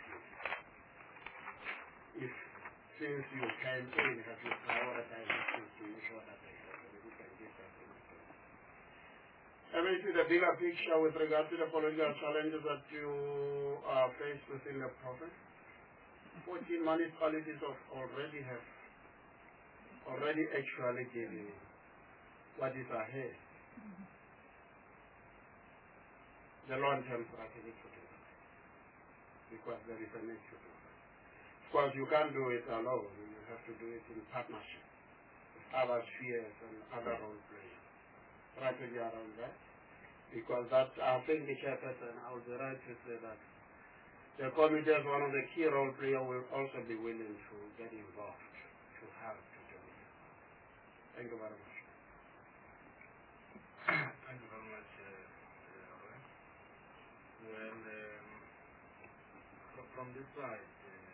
If since you came in, have you prioritized things to ensure that they happen? You can give that information. MEC, the bigger picture with regard to the political challenges that you are faced within the province. 14 municipalities already actually given what is ahead. The long-term strategy to do that. Because there is a need to do that. Of course, you can't do it alone. You have to do it in partnership with other spheres and other role players. Strategy around that. Because that, I think the chairperson, I would be right to say that the committee, as one of the key role players, will also be willing to get involved, to help to do it. Thank you very much. Thank you very much, Well, from this side,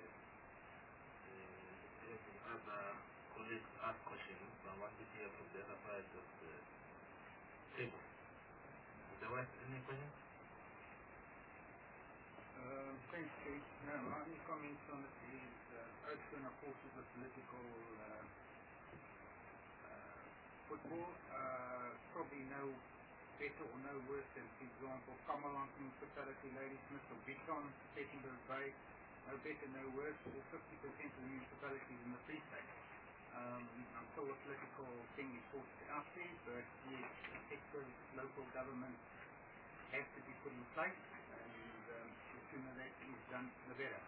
other colleagues ask questions. I want to hear from the other side of the table. Is there any questions? Thanks, Chief. My only comments on it is open, of course, is a political football. Probably no better or no worse than, for example, Kamalan municipality, Ladysmith, or Biton, Plettenberg Bay. No better, no worse. All 50% of the municipalities in the Free State. Until the political thing is sorted out there, but yes, effective local government has to be put in place, and the sooner that is done, the better.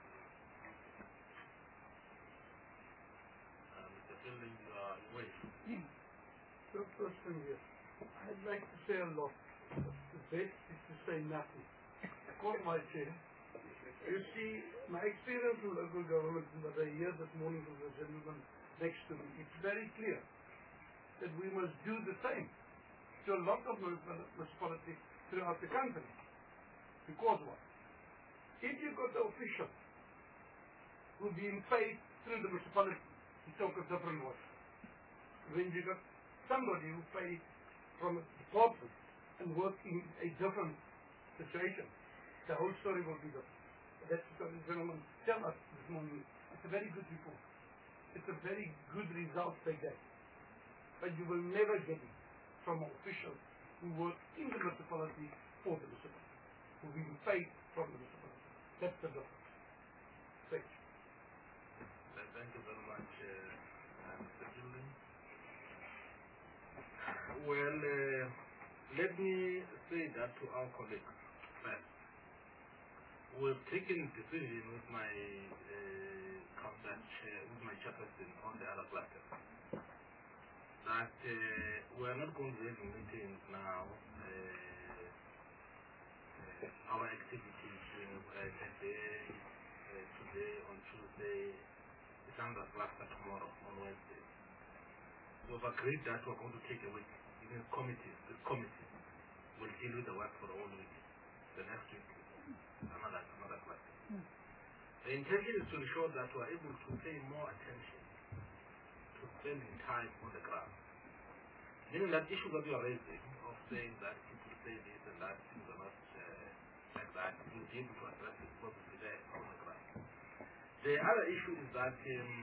Mr. Fielding, you are waiting. The first thing is, I'd like to say a lot. The best is to say nothing. Call my chair. You see, my experience in local government, and what I hear this morning from the gentleman next to me, it's very clear that we must do the same to a lot of municipalities throughout the country. Because what? If you've got the officials who are being paid through the municipality, you talk a different voice. When you got somebody who pays from a department and work in a different situation, the whole story will be different. That's what the gentleman tell us this morning. It's a very good report. It's a very good result they get. But you will never get it from an official who work in the municipality for the municipality, who will be paid from the municipality. That's the difference. Thank you. Thank you very much, Mr. Fielding. Well, let me say that to our colleagues first. We've taken decision with my council chair, with my chairperson on the other cluster, that we're not going to have meetings now. Our activities today on Tuesday, it's under cluster tomorrow on Wednesday. We've agreed that we're going to take a week. Even committees, this committee will deal with the work for the whole week. The next week, another cluster. The intention is to ensure that we're able to pay more attention to spending time on the ground. Meaning that issue that you are raising of saying that people say this and that, things are not like that, we'll be able to address it because we'll be there on the ground. The other issue is that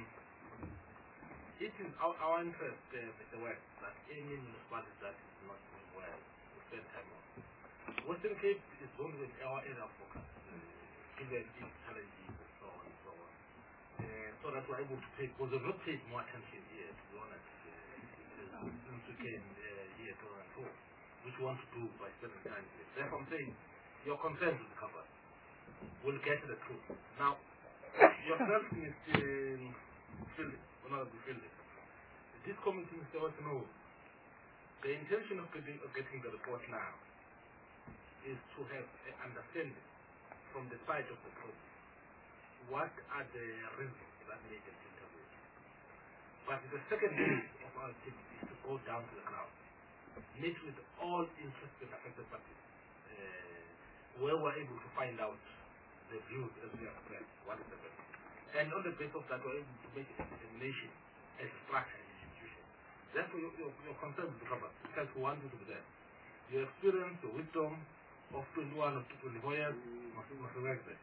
it is our interest, Mr. West, that any municipality that is not doing well, we spend time on. Western Cape is going with our area of focus, given its challenges and so on and so on. So that we're able to take, because we've not paid more attention here, to be honest, since we came here to Toronto, which we want to do by spending time here. Therefore I'm saying, your concerns will be covered. We'll get to the truth. Now, yourself, Mr. Fielding, Honorable Fielding, this committee, Mr. West, knows the intention of getting the report now is to have an understanding from the side of the province. What are the reasons that made them interview? But the second phase of our activity is to go down to the ground, meet with all interested affected parties, where we're able to find out the views as we have expressed, what is the best. And on the basis of that, we're able to make a determination as structure and institution. Therefore, your concern will be covered, because we want you to be there. Your experience, your wisdom, of 21 or 24 years, must work there.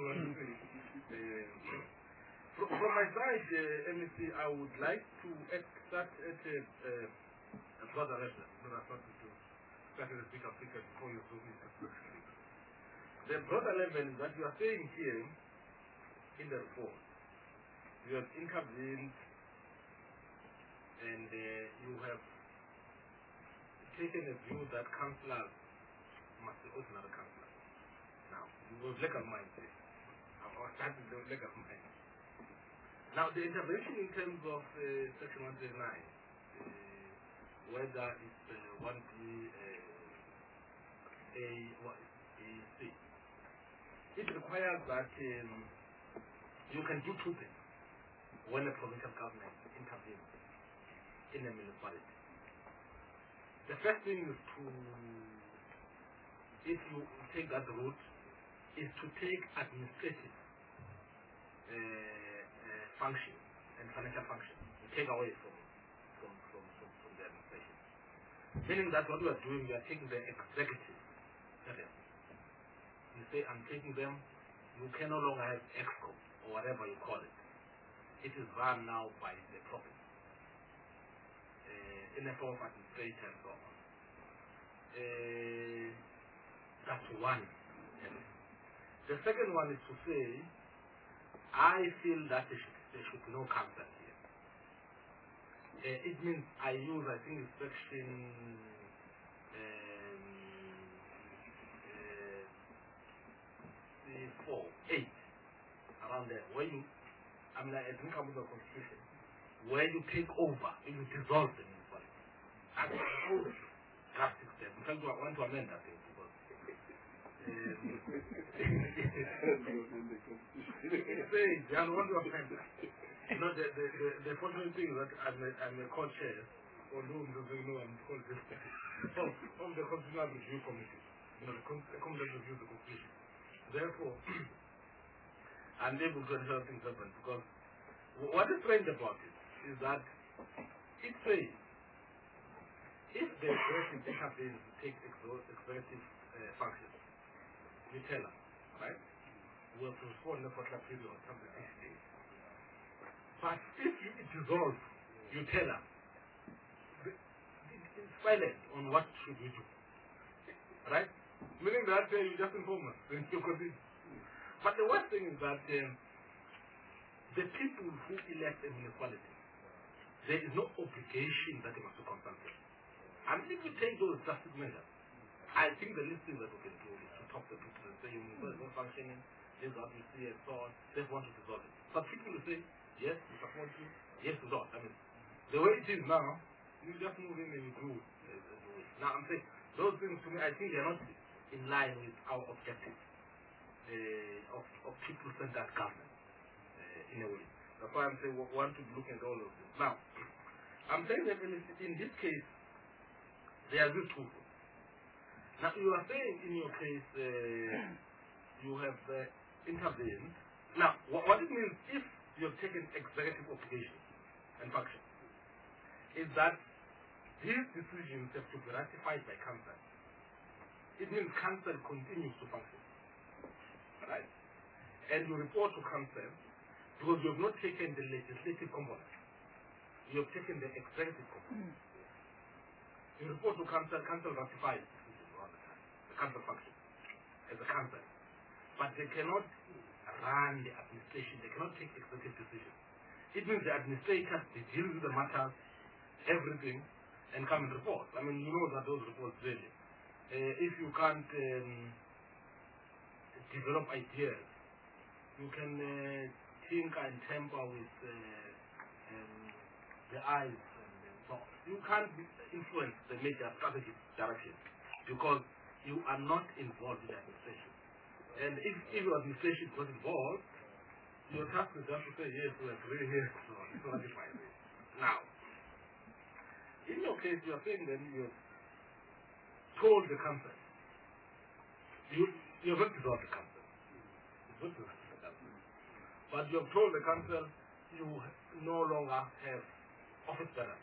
From my side, MEC, I would like to start at a further reference, started a speaker before you zoom into specifics. The broader level is that you are saying here in the report, you have intervened and you have taken a view that councillors must be ordinary councillors. Now, you will legal mind here. I was starting the legal mind. Now, the intervention in terms of Section 139, whether it's 1B, A, or C, it requires that you can do two things when a provincial government intervenes in a municipality. The first thing is to, if you take that route, is to take administrative function and financial function, you take away from the administration. Meaning that what we are doing, we are taking the executive area. You say, I'm taking them, you can no longer have EXCO or whatever you call it. It is run now by the province in a form of administration and so on. That's one element. The second one is to say, I feel that there should be no council here. It means I use, I think it's section 8, around there, where you, I mean, I think about the constitution, where you take over, you dissolve the municipality. That's a whole drastic step. In fact, I want to amend that thing because it says, I don't want to amend that. You know, the fortunate thing is that I'm a co-chair, although I'm called this, of the Constitutional Review Committee. You know, the committee that reviews the Constitution. Therefore, I'm able to ensure things happen because what is strange about it is that it says if the executive intervenes to take executive functions, you tell us, right? We have to respond in a particular period of time, 6 days. But if it dissolves, you tell us. It's silent on what should we do, right? Meaning that you just inform us, then you continue. But the worst thing is that the people who elect a municipality, there is no obligation that they must consult them. And if you take those drastic measures, I think the least thing that we can do is to talk to people and say, your municipality is not functioning, this is what we see and so on, they want to dissolve it. But people will say, yes, we support you, yes, we don't. I mean, the way it is now, you just move in and you do it. Now, I'm saying, those things to me, I think they're not in line with our objective of people-centered government, in a way. That's why I'm saying we want to look at all of this. Now, I'm saying that in this case, there are these two things. Now, you are saying in your case, you have intervened. Now, what it means, if you have taken executive obligation and function, is that these decisions have to be ratified by council. It means council continues to function. Right? And you report to council because you have not taken the legislative component. You have taken the executive component. You report to council, council ratifies all the time. The council functions as a council. But they cannot run the administration, they cannot take executive decisions. It means the administrators, they deal with the matters, everything, and come and report. I mean, you know that those reports really. If you can't develop ideas, you can think and temper with the eyes and so on. You can't influence the major strategic direction because you are not involved in the administration. And if your administration was involved, your task is just to say, yes, we agree here, so it's ratified. Now, in your case, you are saying that you have told the council, you have not dissolved the council. But you have told the council you no longer have office bearers.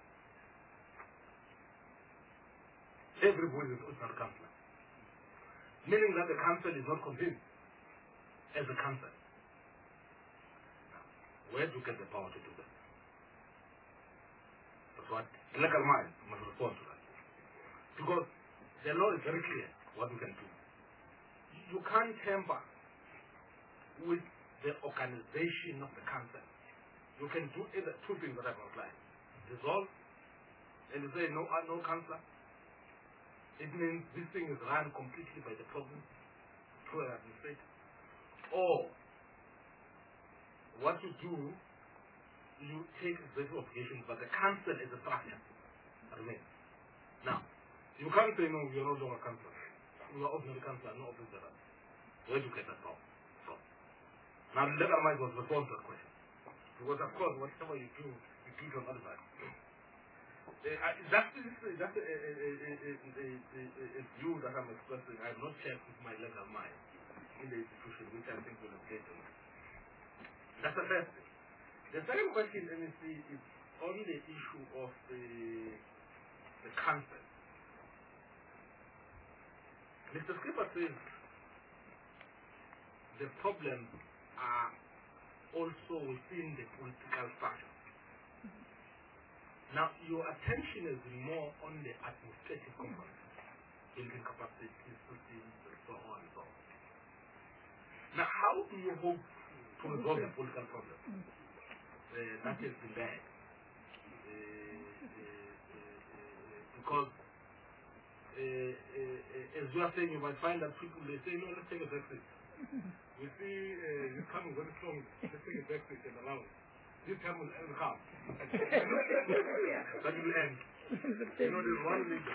Everybody is ordinary councillor. Meaning that the council is not convinced as a council. Now, where do you get the power to do that? That's what legal mind must respond to that. Because the law is very clear what we can do. You can't tamper with the organization of the council. You can do either two things that I've outlined. Dissolve, and you say no councillor. It means this thing is run completely by the province through an administrator. Or what you do, you take executive obligations, but the council is a structure that remains. Now, you can't say no, you're no longer a councillor. You are ordinary councillor, no officer. Where do you get that from? Now, let us respond to that question. Because, of course, whatever you do to another side. That's a view that I'm expressing. I'm not checked with my legal mind in the institution, which I think will engage on. That's the first thing. The second question, is on the issue of the council. Mr. Skipper says the problems are also within the political structure. Now, your attention is more on the administrative component, building capacity, systems, and so on and so on. Now, how do you hope to resolve the political problem? That has been there. Because, as you are saying, you might find that people, they say, no, let's take a back seat. We see it's coming very strong. Let's take a back seat and allow it. This time will come. That will end. You know, there's one leader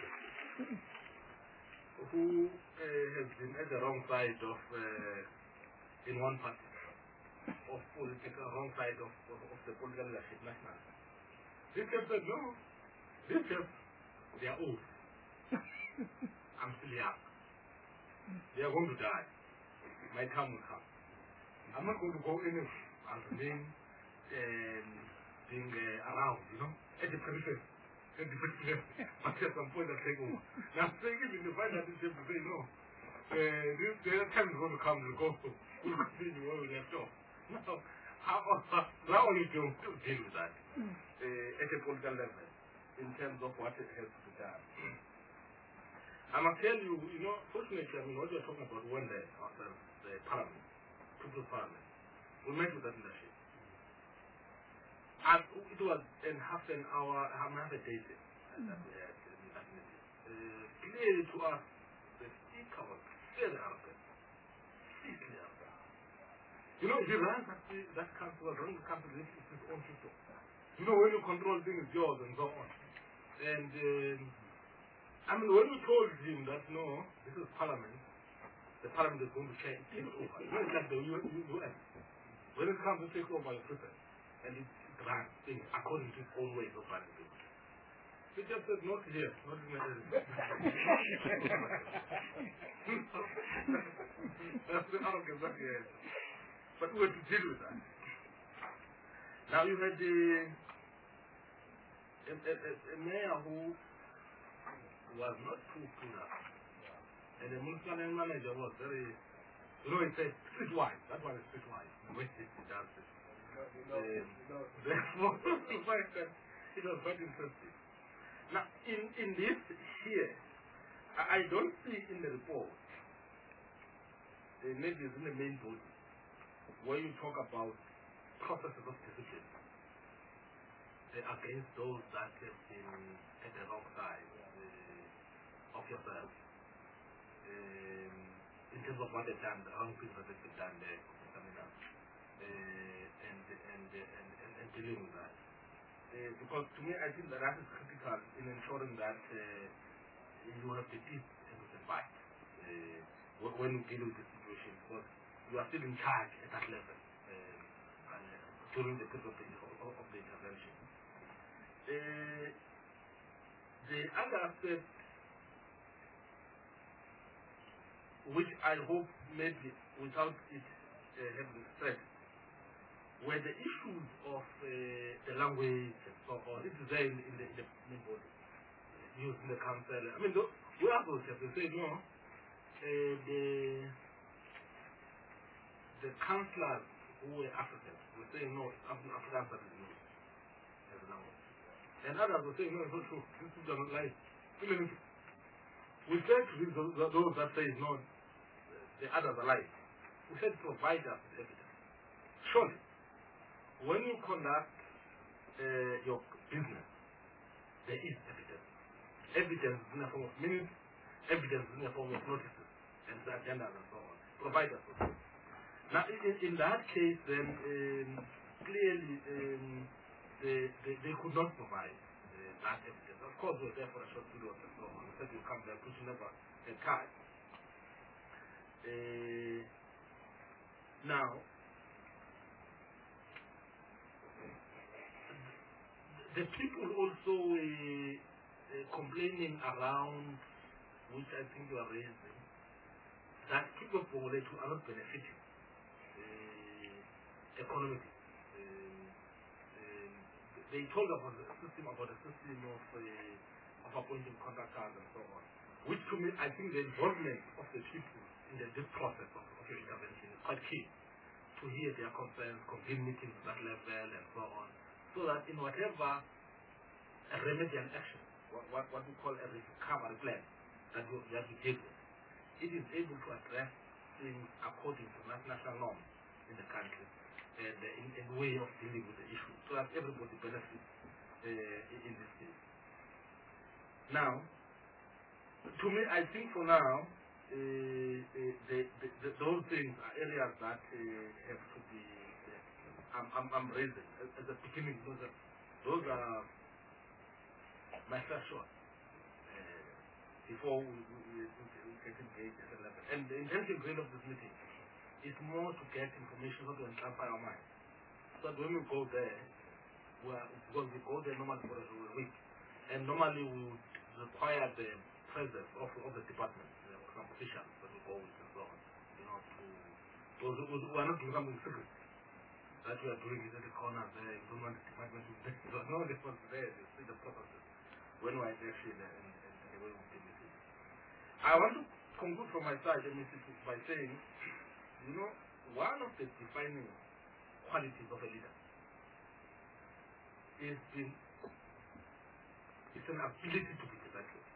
who has been at the wrong side of, in one party, of political, wrong side of the political leadership national. This guy said, no, this guy, they are old. I'm still young. They are going to die. My time will come. I'm not going to go in and remain being around, you know, at the periphery. But at some point I'll take over. Now, saying if you find that this people say, no, the time is going to come, we'll continue where we left off. Now, how are you going to deal with that at a political level in terms of what it has to be done? I must tell you, you know, fortunately, I mean, what you're talking about one day, after the parliament, People's Parliament, we met with that leadership. And it was in half an hour, half a day that we had in that meeting. Clearly to us, the speaker was very arrogant. Seriously arrogant. You know, if you run that council, running the council, it's his own people. You know, when you control things, yours and so on. And, I mean, when you told him that, no, this is parliament, the parliament is going to take over. You know, it's like the UN. When it comes to take over your president, and it's run things according to its own ways of running things. He just said, not here, not in my area. That's the arrogance that he has. But we have to deal with that. Now you had a mayor who was not too good at it. And the municipal manager was very, you know, he said streetwise. That one is streetwise. The way he does it. Therefore, it was quite interesting. Now, in this here, I don't see in the report, maybe it's in the main body, where you talk about processes of discipline against those that have been at the wrong side of yourself, in terms of what they've done, the wrong things that have been done there, and dealing with that. Because to me, I think that is critical in ensuring that you have the peace and the fight when you deal with the situation, because you are still in charge at that level during the period of the intervention. The other aspect, which I hope maybe without it having stressed, were the issues of the language and so on. This is there in the main body, used in the council. I mean, we are those have to say, no, the councillors who were Africans were saying, no, it's Africans that is used as a language. And others were saying, no, it's not true. These people are not lying. We said to those that say no, the others are lying. We said provide us with evidence. Surely, when you conduct your business, there is evidence. Evidence in the form of minutes, evidence in the form of notices, and the agendas and so on. Provide us with it. Now, in that case, then clearly they could not provide that evidence. Of course, we were there for a short period and so on. We said you come there, but you never had time. Now, the people also complaining around, which I think you are raising, that people of Bongoletu are not benefiting economically. They told about a system of appointing contractors and so on, which to me, I think the involvement of the people in this process of your intervention is quite key, to hear their concerns, convene meetings at that level and so on, so that in whatever a remedial action, what we call a recovery plan that you have to deal with, it is able to address things according to national norms in the country and in way of dealing with the issue, so that everybody benefits in this case. Now, to me, I think for now, those things are areas that have to be, I'm raising at the beginning. Those are my first shot before we get engaged at a level. And the intention really of this meeting is more to get information, not to clarify our mind. So that when we go there, because we go there normally for a week, and normally we would require the presence of the department, some officials that we go with and so on, because we are not doing something secret. That we are doing it at the corner there, you don't want the department to do it. So no response there, you see the processes when we are actually there and the way we deal with it. I want to conclude from my side, by saying, one of the defining qualities of a leader is an ability to be decisive.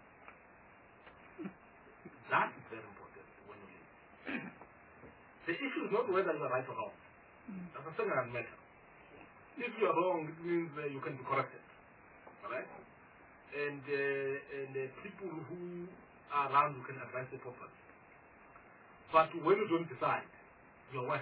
That is very important when you lead. The issue is not whether you are right or wrong. That's a second matter. If you are wrong, it means you can be corrected. Alright? And the people who are around you can advise you properly. But when you don't decide, you're worse.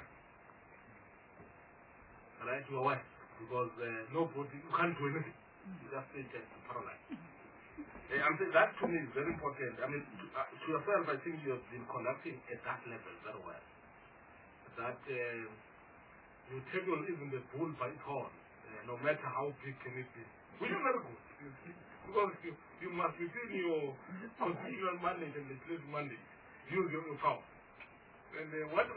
Alright? You're worse. Because nobody, you can't do anything. You just stay there to paralyze. I'm saying that to me is very important. I mean, to yourself, I think you have been conducting at that level very well. That you tackle even the bull by its horn, no matter how big can it be. Which is very good. Because you must, within your constitutional mandate and legislative mandate, use your power. And what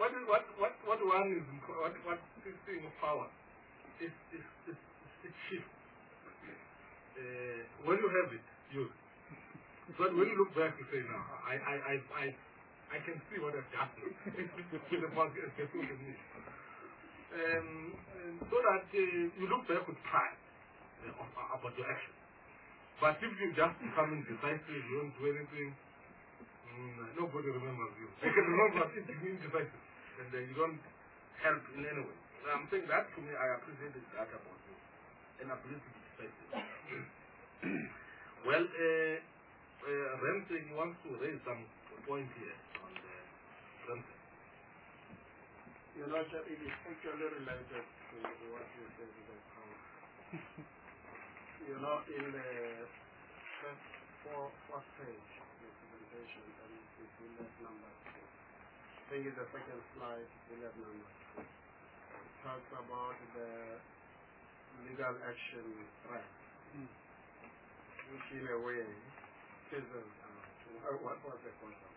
this thing of power is shift. When you have it, use it. So when you look back, you say, no, I can see what I've done with the market, especially with me. So that you look back with pride about your action. But if you just become indecisive, you don't do anything, nobody remembers you. They can remember if you're indecisive, and then you don't help in any way. I'm saying that to me, I appreciate that about you, an ability to be decisive. Well, Ramsey wants to raise some point here on the Ramsey. It is actually related to what you said about power. In the first page of the presentation, and it's bullet number 2. I think it's the second slide, bullet number 2. It talks about the legal action right, which in a way fizzles out. What was the concept?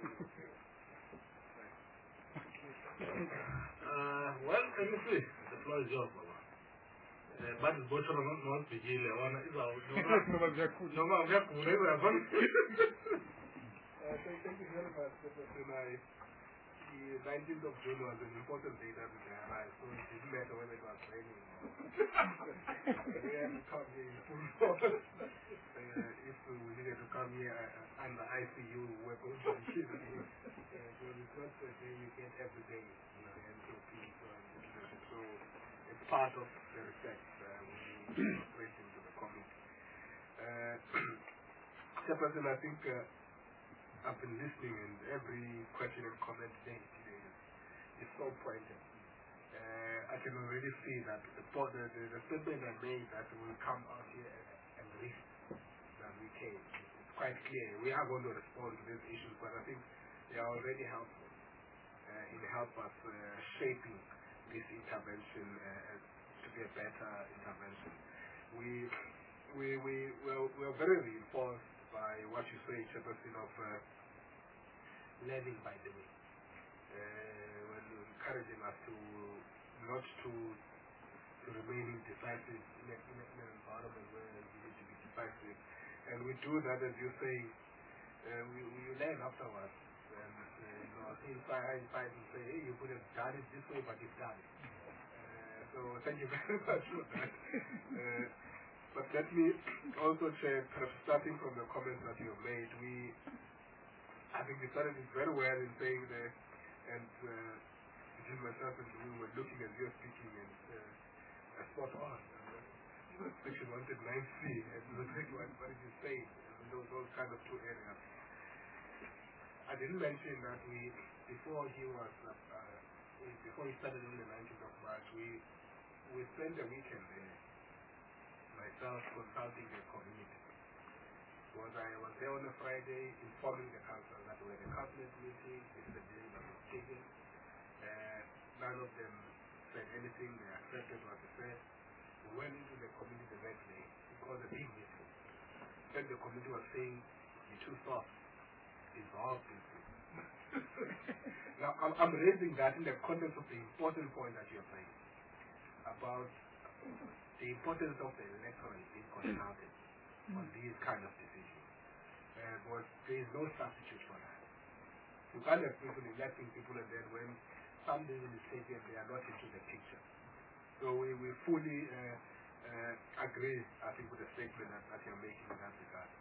Well, let me see. The floor is yours, Baba. But it's both of them not to heal. One is out. Thank you very much, Thank you the 19th of June was an important day that we arrived, so it didn't matter whether it was raining or we had to come here in full force. If we needed to come here under ICU, we're going to be killing here. So it's not a day you get every day in the NCOP. So it's part of the respect we bring into the community. Chairperson, I think I've been listening, and every question and comment today is so pointed. I can already see that the statement I made that will come out here and read that we came. It's quite clear. We are going to respond to these issues, but I think they are already helpful in help us shaping this intervention to be a better intervention. We're very reinforced by what you say, Chairperson, of learning by doing. When you're encouraging us to not to remain indecisive in an environment where we need to be decisive. And we do that, as you say, we learn afterwards. And inside and say, hey, you could have done it this way, but you've done it. So thank you very much for that. But let me also share, perhaps starting from the comments that you've made, I think we started it very well in saying that, and between myself and we were looking as you were speaking, and spot on. Section 109C, and we were saying, what did you say? And those kind of two areas. I didn't mention that before he started on the 19th of March, we spent a weekend there, myself consulting the community. Because I was there on a Friday informing the council that we had a cabinet meeting, this is the day that was taken. None of them said anything, they accepted what they said. We went into the community the next day, it was a big meeting. Then the community was saying, you're too soft, dissolve this thing. Now, I'm raising that in the context of the important point that you're saying about the importance of the electorate being consulted on these kind of decisions. But there is no substitute for that. You can't have people electing people and then when something is taken, they are not into the picture. So we fully agree, I think, with the statement that you're making in that regard.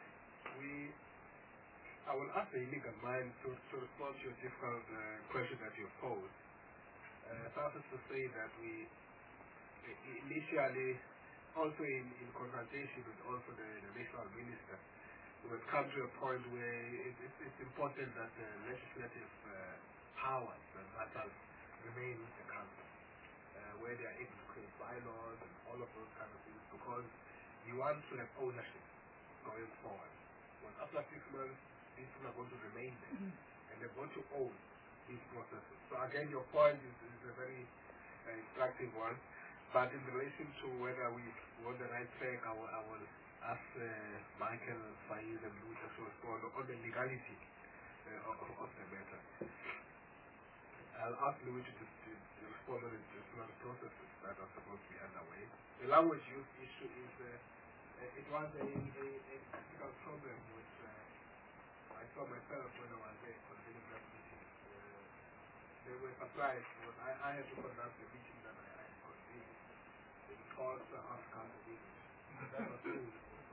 I will ask the legal mind to respond to your difficult question that you posed. Suffice to say that we initially, also in consultation with also the national minister, we have come to a point where it's important that the legislative powers and matters remain with the council, where they are able to create bylaws and all of those kind of things, because you want to have ownership going forward. Because after 6 months, these people are going to remain there, and they're going to own these processes. So again, your point is a very instructive one. But in relation to whether we want the right track, I will ask Michael, Faiz, and Lucia to respond on the legality of the matter. I'll ask Lucia to respond on the disciplinary processes that are supposed to be underway. The language use issue is, it was a critical problem which I saw myself when I was there convening that meeting. They were surprised because I had to conduct the meeting that I had convened. It was African English. That was true.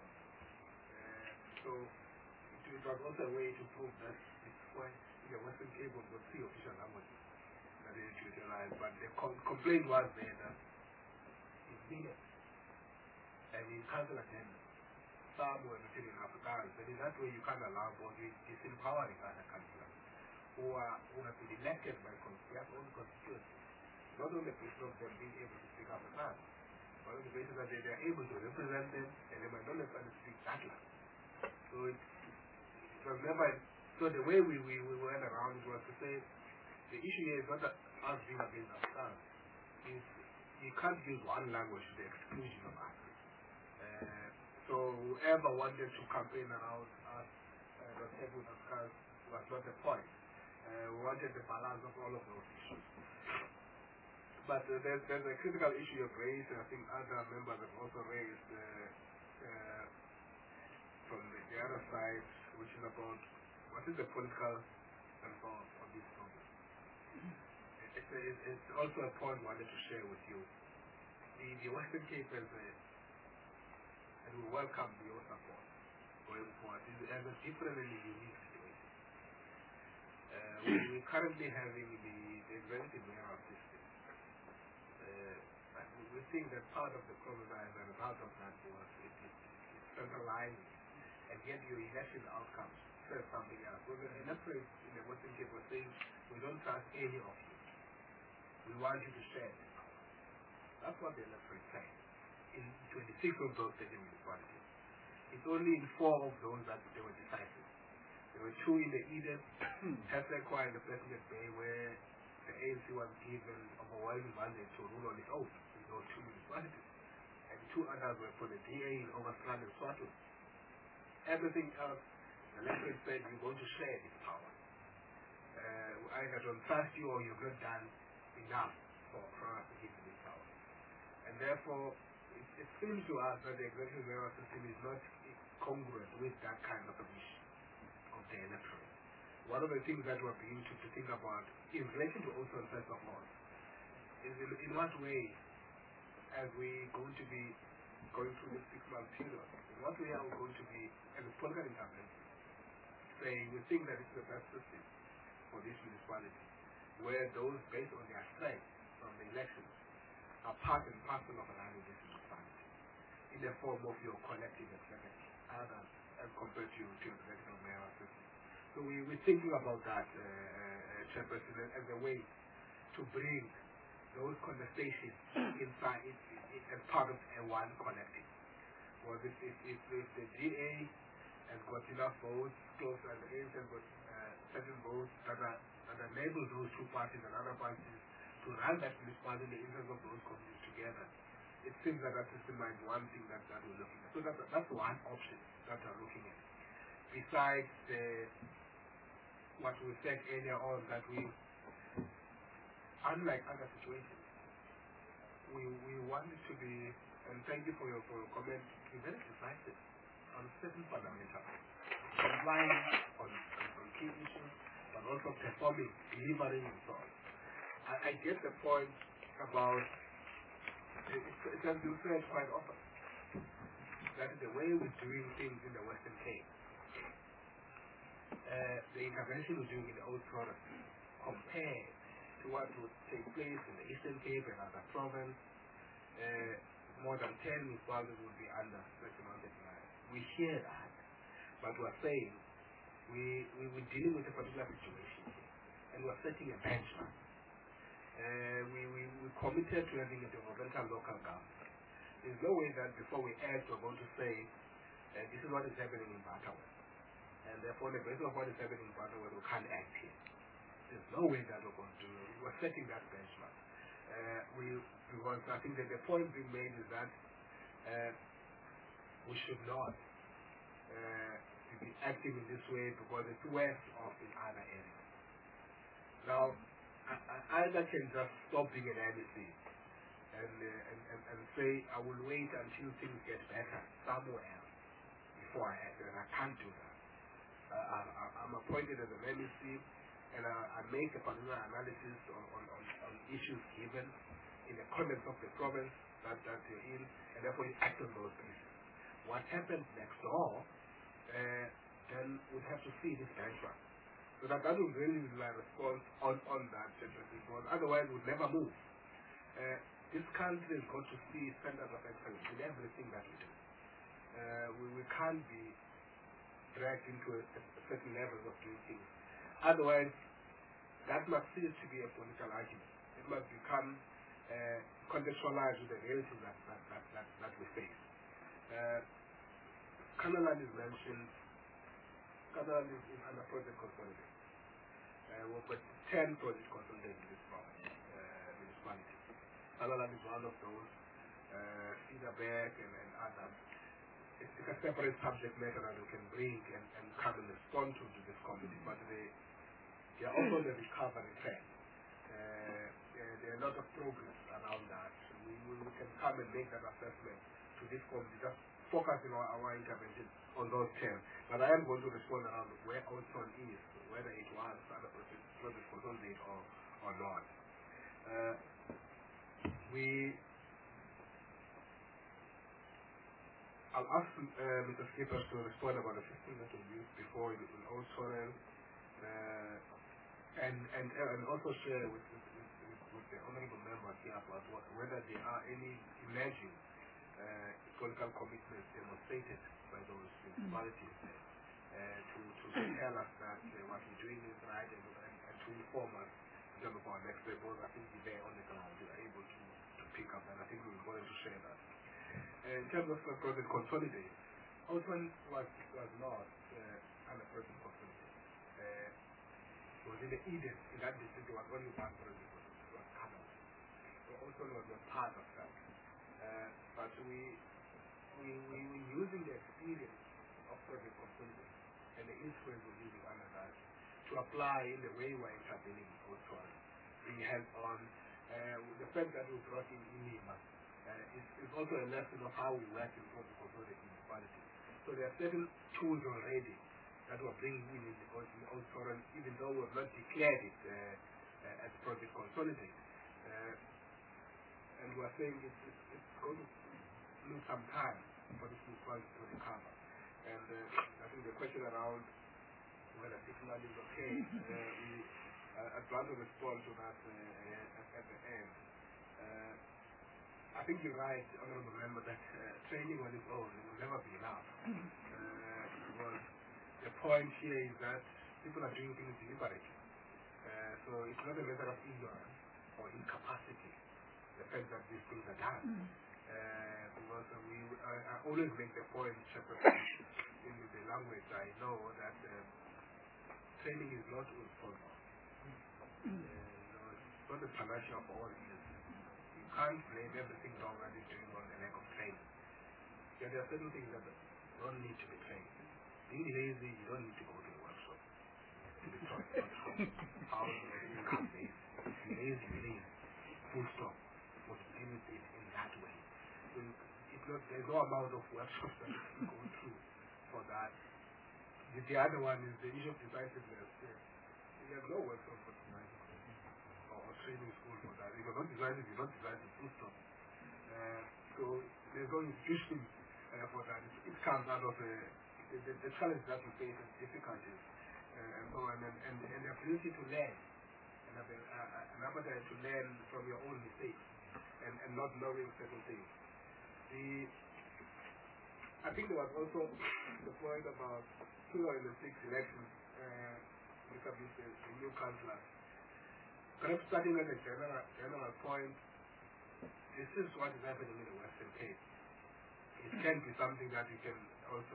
So it was also a way to prove that it's quite, in the Western Cape was 3 official languages that they utilized, but the complaint was there that it's needed. And in council attendance, some were written in Afrikaans, but in that way you can't allow both disempowering other councillors who have been elected by their own constituency, not on the basis of them being able to speak Afrikaans, but on the basis that they are able to represent them and they might not necessarily speak that language. So it was never, so the way we went around it was to say, the issue here is not that us being against Afrikaans, is you can't use one language to the exclusion of others. So whoever wanted to campaign around us, not having Afrikaans was not the point. We wanted the balance of all of those issues. But there's a critical issue you've raised, and I think other members have also raised from the other side, which is about what is the political involvement on this problem. it's also a point I wanted to share with you. The Western Cape has and we welcome your support going forward. It has a different and unique situation. We're currently having the executive mayoral system. We think that part of the problem as a result of that was it centralizing, and yet your election outcomes said something else. So the electorate in the Western Cape was saying, we don't trust any of you. We want you to share this power. That's what the electorate said. In 26 of those state municipalities. It's only in 4 of those that they were decisive. There were 2 in the Eden, Hessequa and the President Bay, where the ANC was given overwhelming mandate to rule on its own in those 2 municipalities. And 2 others were for the DA in Overstrand and Swartland. Everything else, the electorate said, you're going to share this power. Either don't trust you or you've not done enough for us to give you this power. And therefore, it seems to us that the executive mayoral system is not congruent with that kind of a vision of the electorate. One of the things that we're beginning to think about in relation to also the first of all is in what way, as we're going to be going through this 6-month period, in what way are we going to be, as a political intervention, saying we think that it's the best system for this municipality, where those based on their strength from the elections are part and parcel of running this municipality in the form of your collective executive, others as compared to your executive mayoral system. So we're thinking about that, Chairperson, as a way to bring those conversations inside as part of a one collective. Well, if the DA has got enough votes, close and the ANC has got certain votes that enable those 2 parties and other parties to run that municipality in the interest of those communities together, it seems that that system might be one thing that we're looking at. So that's one option that we're looking at. Besides what we said earlier on, that we, unlike other situations, we wanted to be, and thank you for your comment, be very decisive on certain fundamentals, complying on key issues, but also performing, delivering, and so on. I get the point about, it has been said quite often, that the way we're doing things in the Western Cape, the intervention we're doing in the old province, compared to what would take place in the Eastern Cape and other provinces, more than 10 municipalities would be under such a mountain line. We hear that, but we're saying we're dealing with a particular situation, and we're setting a benchmark. We're committed to having a developmental local government. There's no way that before we act, we're going to say, this is what is happening in Butterworth. And therefore, the basis of what is happening in Butterworth, we can't act here. There's no way that we're going to do it. We're setting that benchmark. Because I think that the point being made is that we should not be active in this way because it's worse off in other areas. Now, I either can just stop being an MEC and say I will wait until things get better somewhere else before I act, and I can't do that. I'm appointed as an MEC, and I make a particular analysis on issues given in the context of the province that you're in, and therefore you act on those bases. What happens next door, then we'll have to see this benchmark. So that will really be my response on that, because otherwise we'll never move. This country is going to see standards of excellence in everything that we do. We can't be dragged into a certain level of doing things. Otherwise, that must cease to be a political argument. It must become contextualized with the realities that we face. Kanaland is mentioned. Kanaland is under project consolidation. We've got 10 project consolidated in this municipality. Kanaland is one of those. Cedarburg and others. It's a separate subject matter that we can bring and come and respond to this committee, but they are also the recovery trend. There are a lot of progress around that. We can come and make that assessment to this committee, just focusing on our intervention on those 10. But I am going to respond around where Outson is, whether it was under project consolidate or not. I'll ask Mr. Skippers to respond about the system that we used before in Old Soil, and also share with the honorable members here about whether there are any emerging political commitments demonstrated by those municipalities to tell us that what we're doing is right and to inform us in terms of our next step. I think we're there on the ground, we are able to pick up, and I think we're going to share that. In terms of Project Consolidate, Outland was not under Project Consolidate. It was in the Eden, in that district, there was only one project, it was Canada. So Outland was a part of that. But we using the experience of Project Consolidate and the influence we're using under that to apply in the way we're intervening in Outland, being hands-on. The fact that we brought in Nima, it's also a lesson of how we work in Project Consolidate municipality. So there are certain tools already that we're bringing in the Old Soil, even though we've not declared it as Project Consolidate. And we're saying it's going to lose some time for this municipality to recover. And I think the question around whether signal is okay, I'd rather respond to that at the end. I think you're right, honorable member, that training on its own will never be enough. Because the point here is that people are doing things deliberately. So it's not a matter of ignorance or incapacity, the fact that these things are done. Because I always make the point, in the language I know, that training is not all. It's not a panacea for all things. You can't blame everything wrong that is doing on the lack of training. There are certain things that don't need to be trained. Being lazy, you don't need to go to the workshop to be taught how to become lazy. Lazy. Full stop. Was anything in that way. So there's no amount of workshops that you go through for that. The other one is the issue of decisiveness. You have no workshop for decisiveness or training school for that. If you're not decisive, you're not decisive, full stop. So there's no institution for that. It comes out of the challenge that we face and difficulties and so on, and the ability to learn, and an appetite to learn from your own mistakes and not knowing certain things. I think there was also the point about 2006 elections, the new councillors. Perhaps starting at a general point, this is what is happening in the Western Cape. It can be something that you can also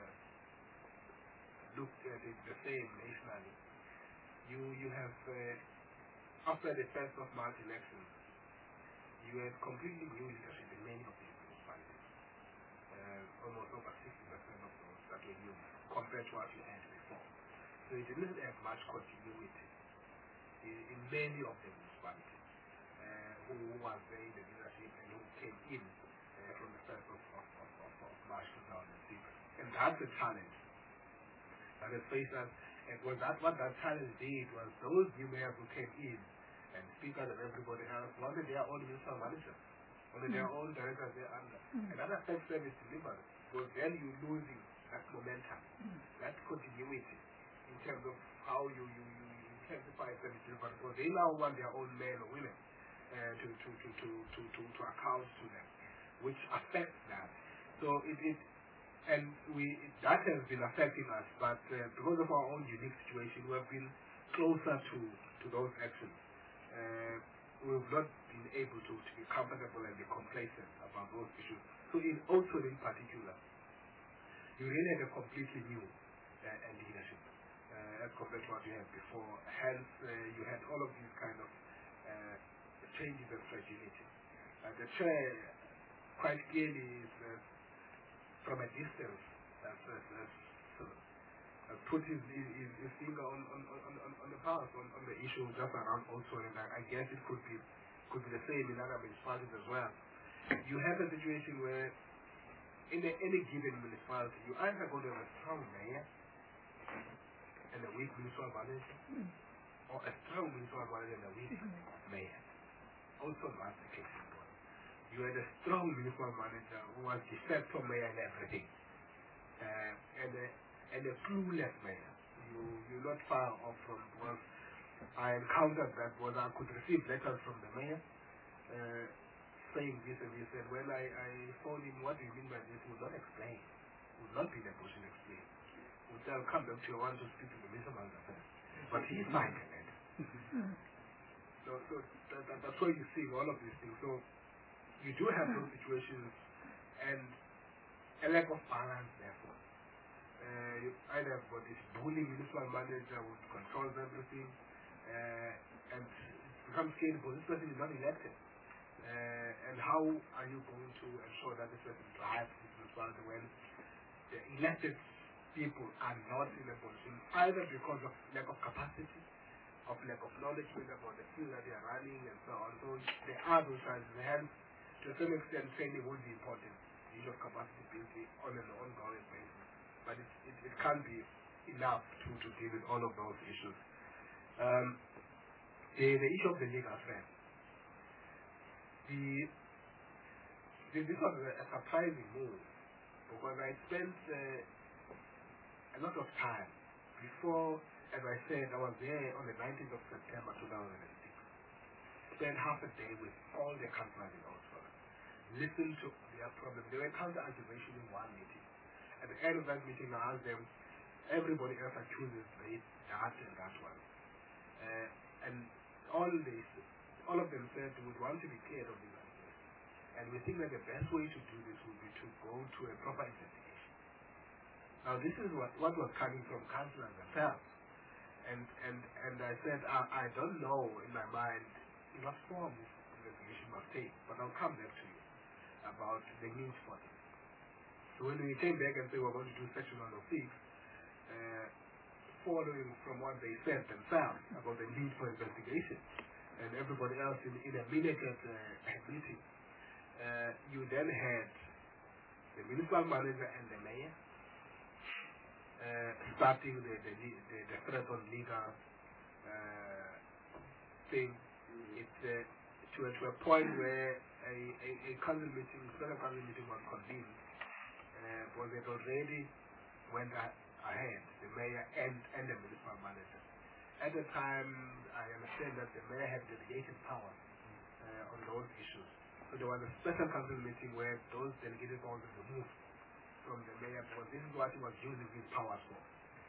look at it the same nationally. You have, after the 1st of March elections, you had completely new leadership in many of these municipalities. Almost over 60% of those that were new compared to what you had before. So you didn't have much continuity in many of the municipalities who was there in the leadership and who came in from the 1st of March 2006. And that's a challenge. That is faced us, and what that challenge did was those new mayors who came in and speakers and everybody else wanted their own municipal managers, wanted their own directors there under. And that affects service delivery, because then you're losing that momentum, that continuity in terms of how you intensify service delivery, because they now want their own men or women to account to them, which affects that. So that has been affecting us, but because of our own unique situation, we have been closer to those actions. We've not been able to be comfortable and be complacent about those issues. So in Outland in particular, you really had a completely new leadership as compared to what you had before. Hence, you had all of these kind of changes and fragility. The chair quite clearly is from a distance put his finger on the pulse on the issue just around also, and I guess it could be the same in other municipalities as well. You have a situation where in any given municipality you either go to a strong mayor and a weak municipal manager, or a strong municipal manager and a weak mayor. also not the case in Bonn. You had a strong municipal manager who was de facto mayor and everything, and a clueless mayor. You're not far off from what I encountered. That was I could receive letters from the mayor saying this and this, and when I phoned him, what do you mean by this? He would not explain. He would not be in a position to explain. He would say, I'll come back to you, I want to speak to the municipal manager first. But he signed it. So that's why you see all of these things. So you do have those situations and a lack of balance, therefore. You either have got this bullying municipal manager who controls everything, and it becomes scalable. This person is not elected. And how are you going to ensure that this person drives this municipality when the elected people are not in a position, either because of lack of capacity, of lack of knowledge about the field that they are running, and so on. So there are those chances. Hence, to a certain extent, training will be important. The issue of capacity building on an ongoing basis. But it can't be enough to deal with all of those issues. The issue of the legal affairs. This was a surprising move because I spent a lot of time before, as I said, I was there on the 19th of September 2006. Spent half a day with all the councillors in Oxford. Listened to their problems. They were counter-activation in one meeting. At the end of that meeting, I asked them, everybody else accuses that and that one. And all of them said we would want to be cleared of these ideas. And we think that the best way to do this would be to go to a proper investigation. Now this is what was coming from councillors themselves. And I said, I don't know in my mind in what form this investigation must take, but I'll come back to you about the needs for this. So when we came back and said we're going to do section 106, following from what they said themselves about the need for investigation, and everybody else in a minute meeting, you then had the municipal manager and the mayor starting the threat on legal thing. It's to a point where a council meeting, special council meeting was convened, because it already went ahead, the mayor and the municipal manager. At the time, I understand that the mayor had delegation powers on those issues. So there was a special council meeting where those delegated powers were removed from the mayor, because this is what he was using his powers for.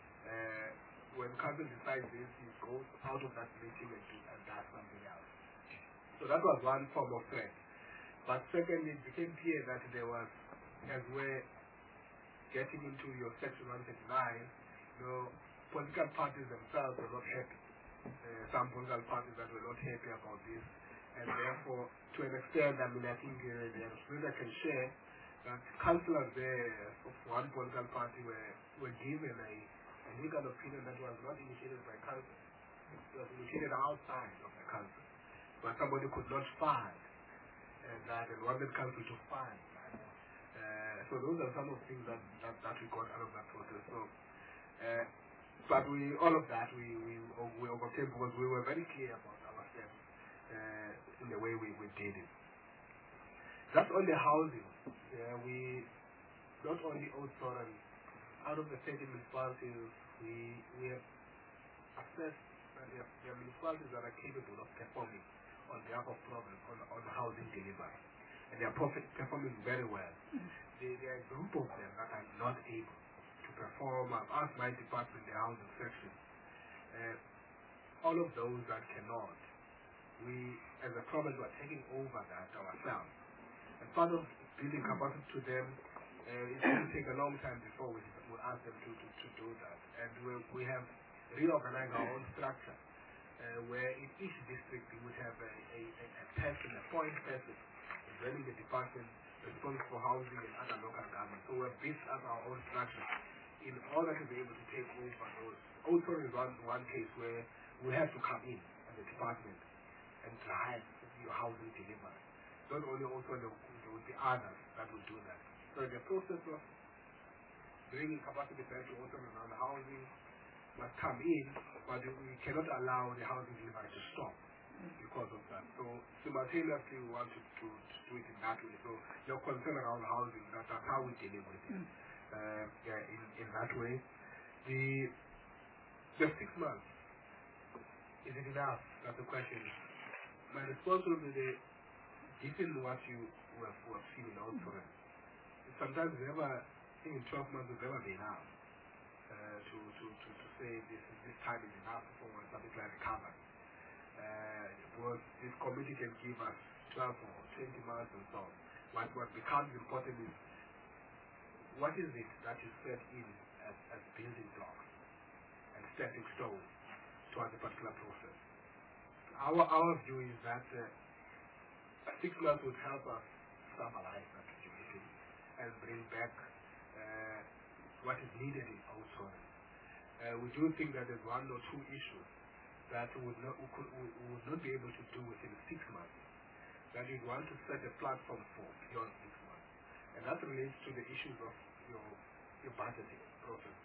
When council decides this, he goes out of that meeting and does something else. So that was one form of threat. But secondly, it became clear that there was, as we're getting into your section 139, political parties themselves were not happy. Some political parties that were not happy about this, and therefore, to an extent, I think the Australia can share that councillors there of one political party were given a legal opinion that was not initiated by council. It was initiated outside of the council, but somebody could not find that and wanted council to find. So those are some of the things that we got out of that process. So. But all of that we overcame because we were very clear about our steps in the way we did it. That's on the housing. We not only Oudtshoorn, out of the 30 municipalities, we have assessed that there are municipalities that are capable of performing on behalf of province on housing delivery, and they are performing very well. There are a group of them that are not able perform. I've asked my department, the housing section, all of those that cannot, we as a province are taking over that ourselves. And part of building capacity to them, it will take a long time before we ask them to do that. And we have reorganized our own structure, where in each district we would have a person, a point person, running the department responsible for housing and other local governments. So we've built up our own structure in order to be able to take over those. Oudtshoorn is one case where we have to come in as a department and drive your housing delivery. Not only Oudtshoorn, there will be others that will do that. So the process of bringing capacity back to Oudtshoorn around housing must come in, but we cannot allow the housing delivery to stop. because of that. So simultaneously we want to do it in that way. So your concern around housing, that's how we deal with it. In that way. The 6 months, is it enough? That's the question. My response will be given what you have seen in Outsourcing. Sometimes even 12 months will never be enough to say this time is enough for something like recovery. Because this committee can give us 12 or 20 months and so on. What becomes important is what is it that is set in as building blocks and stepping stones towards a particular process. Our view is that 6 months would help us stabilize that situation and bring back what is needed in outsourcing. We do think that there's 1 or 2 issues that we would not be able to do within 6 months, that we want to set a platform for beyond 6 months. And that relates to the issues of your budgeting process.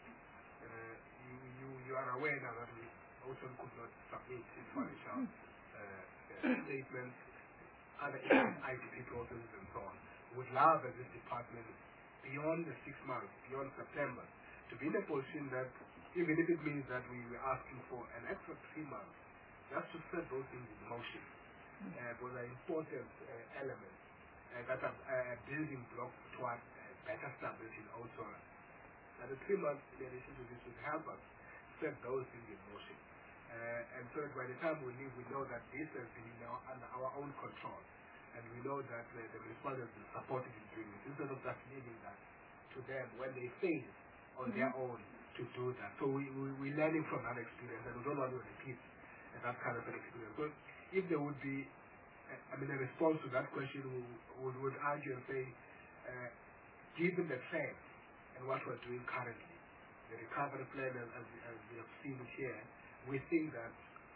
You are aware now that we also could not submit its financial statements, other IDP processes and so on. We would love as this department, beyond the 6 months, beyond September, to be in a position that, even if it means that we were asking for an extra 3 months, just to set those things in motion, those are important elements that are building blocks towards better stability also. That the 3 months in addition to this would help us set those things in motion. And so by the time we leave, we know that this has been now under our own control. And we know that the respondents will support it in doing it, instead of just leaving that to them when they fail on their own to do that. So we're learning from that experience, and we don't want to repeat that kind of an experience. So if there would be, a response to that question, we would argue and say, given the trend and what we're doing currently, the recovery plan as we have seen it here, we think that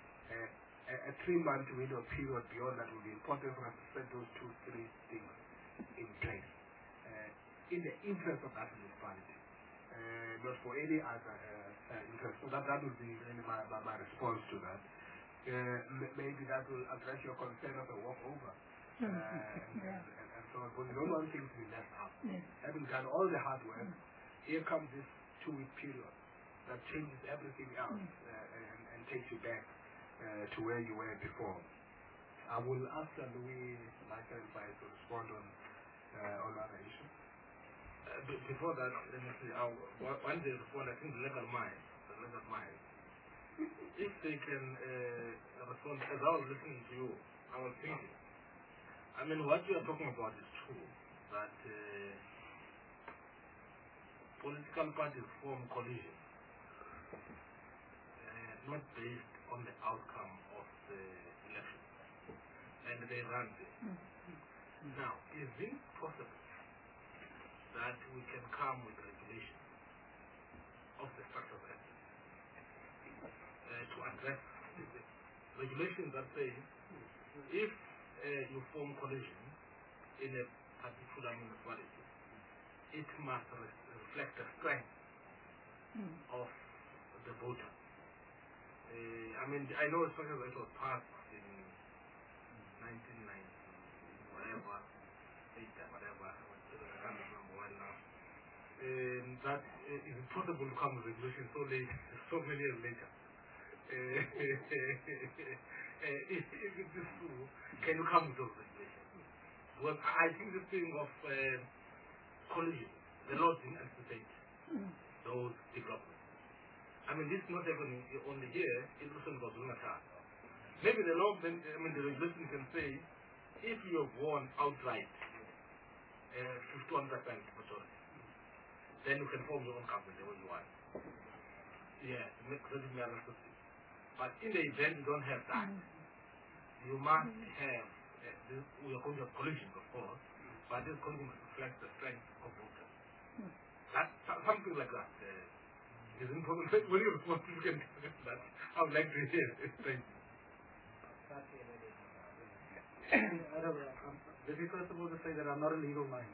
a 3-month window period beyond that will be important for us to set those 2-3 things in place in the interest of that municipality, not for any other interest. So that would be really my response to that. Maybe that will address your concern of a walkover. And so on. Because we don't want things to be left out. Having done all the hard work, here comes this 2-week period that changes everything else and takes you back to where you were before. I will ask Louis, Michael, and Vice to respond on other issues. Before that, let me see. One day respond, I think the legal mind. If they can respond, as I was listening to you, I was thinking, what you are talking about is true, that political parties form coalitions, not based on the outcome of the election, and they run this. Now, is it possible that we can come with regulation of the structure of assets to address this? Regulations that say if you form coalition in a particular municipality, it must reflect the strength of the voter. I know especially when it was passed in 1990, whatever, I can't remember when now. That is impossible to come with regulation so many years later. If it is true, can you come with those regulations? Well, I think the thing of collision, the law didn't anticipate those developments. This is not happening only here, it also in KwaZulu-Natal. Maybe the law, the regulation can say, if you have won outright 51% majority, then you can form your own government the way you want. Yeah, make credit analysis. But in the event you don't have that, you must have, we are going to have collisions, of course, but this collision must reflect the strength of voters. Something like that. Is important. Will you respond to that? I would like to hear it. Thank you. This is first of all to say that I'm not a legal mind.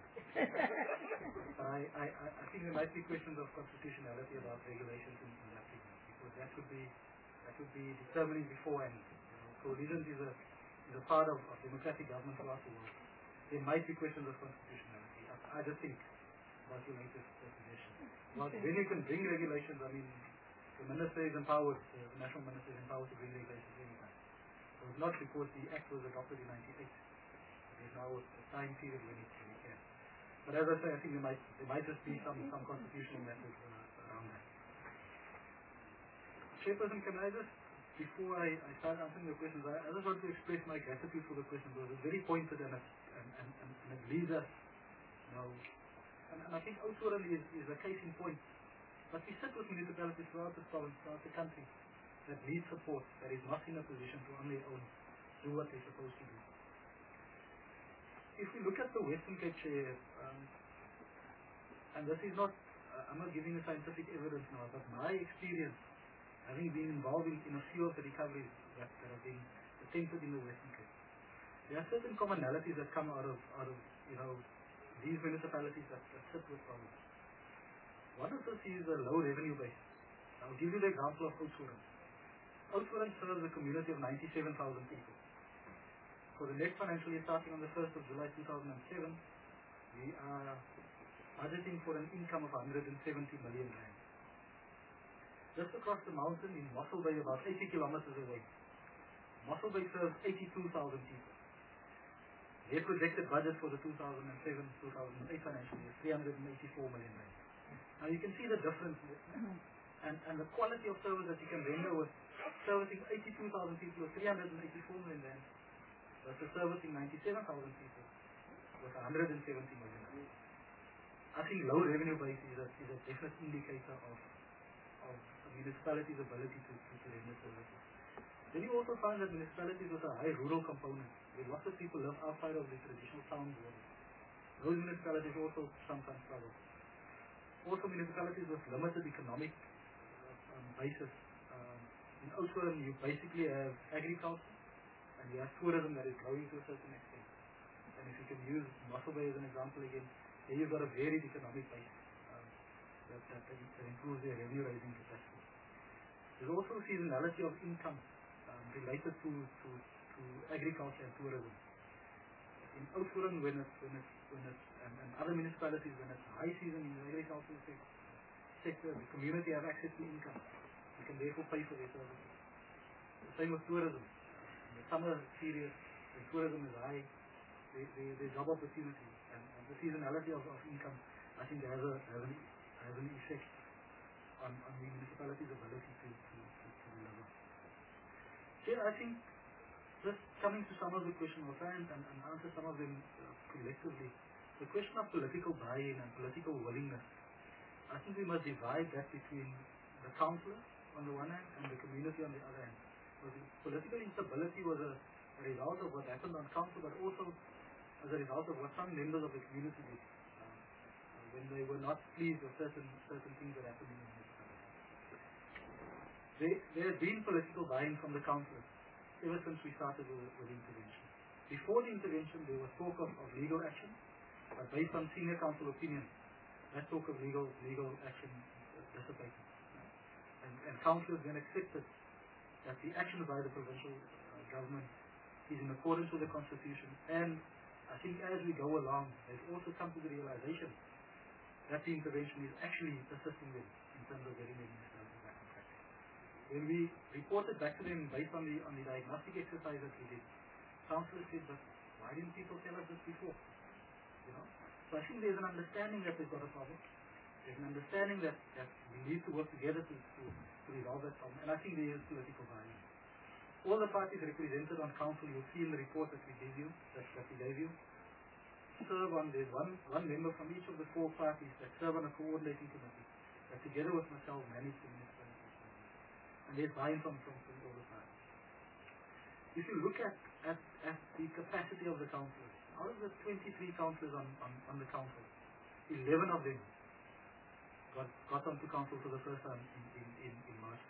I think there might be questions of constitutionality about regulations in that regard, because that would be determining beforehand coalitions is a part of democratic government throughout the world. There might be questions of constitutionality. I just think that's your latest suggestion. Well, when you can bring regulations, I mean, the minister is empowered, the national minister is empowered to bring regulations anytime. So it's not because the act was adopted in 98. There's now a time period when it can. But as I say, I think there might just be some constitutional methods around that. Chairperson, can I just, before I start answering your questions, I just want to express my gratitude for the question. It was very pointed and it leads us, you know, and I think Oudtshoorn is a case in point. But we sit with municipalities throughout the province, throughout the country, that need support, that is not in a position to on their own do what they're supposed to do. If we look at the Western Cape, Chair, and this is not, I'm not giving you scientific evidence now, but my experience, having been involved in a few of the recoveries that have been attempted in the Western Cape, there are certain commonalities that come out of you know, these municipalities that sit with problems. One of this is a low revenue base. I'll give you the example of Oudtshoorn. Oudtshoorn serves a community of 97,000 people. For the next financial year starting on the 1st of July 2007, we are budgeting for an income of 170 million rand. Just across the mountain in Mossel Bay, about 80 kilometers away, Mossel Bay serves 82,000 people. Their projected budget for the 2007-2008 financial year is 384 million rand. Now you can see the difference and the quality of service that you can render with servicing 82,000 people with 384 million rand versus servicing 97,000 people with 170 million rand. I think low revenue base is a definite indicator of a municipality's ability to render services. Then you also find that municipalities with a high rural component, where lots of people live outside of the traditional town borders, those municipalities also sometimes struggle. Also municipalities with limited economic basis. In Oudtshoorn you basically have agriculture and you have tourism that is growing to a certain extent. And if you can use Mossel Bay as an example again, there you've got a varied economic base that improves their revenue raising capacity. There's also seasonality of income related to agriculture and tourism. In Oudtshoorn, when it's and other municipalities, when it's high season in the agricultural sector, the community have access to income. You can therefore pay for their services. The same with tourism. In the summer period, when tourism is high, there's job opportunities, and the seasonality of income, I think, has an effect on the municipality's ability to deliver. Here, I think, just coming to some of the questions, I'll try and answer some of them collectively. The question of political buy-in and political willingness, I think we must divide that between the councillors on the one hand and the community on the other hand. Because political instability was a result of what happened on council, but also as a result of what some members of the community did when they were not pleased with certain things that happened in the municipality. There has been political buy-in from the councillors ever since we started with the intervention. Before the intervention, there was talk of legal action, but based on senior council opinion, that talk of legal action dissipated. And councillors then accepted that the action by the provincial government is in accordance with the constitution, and I think as we go along, they've also come to the realization that the intervention is actually assisting them in terms of getting their municipality back on track. When we reported back to them based on the diagnostic exercise that we did, councillors said, but why didn't people tell us this before? You know? So I think there's an understanding that we've got a problem. There's an understanding that we need to work together to resolve that problem, and I think there is political buy-in. All the parties represented on council, you'll see in the report that we gave you, serve on, there's one member from each of the four parties that serve on a coordinating committee that together with myself manage the municipality. And there's buy-in from all the parties. If you look at the capacity of the councillors, out of the 23 councillors on the council, 11 of them got onto council for the first time in March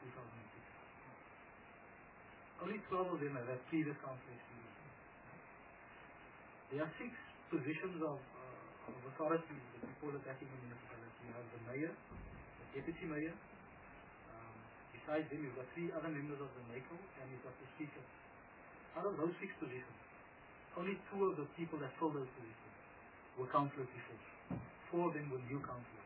2006. Only 12 of them have had previous council experience. There are 6 positions of authority that people are backing in the municipality. You have the mayor, the deputy mayor. Besides them, you've got 3 other members of the NACO, and you've got the speaker. out of those 6 positions, only 2 of the people that filled those positions were councillors before. 4 of them were new councillors.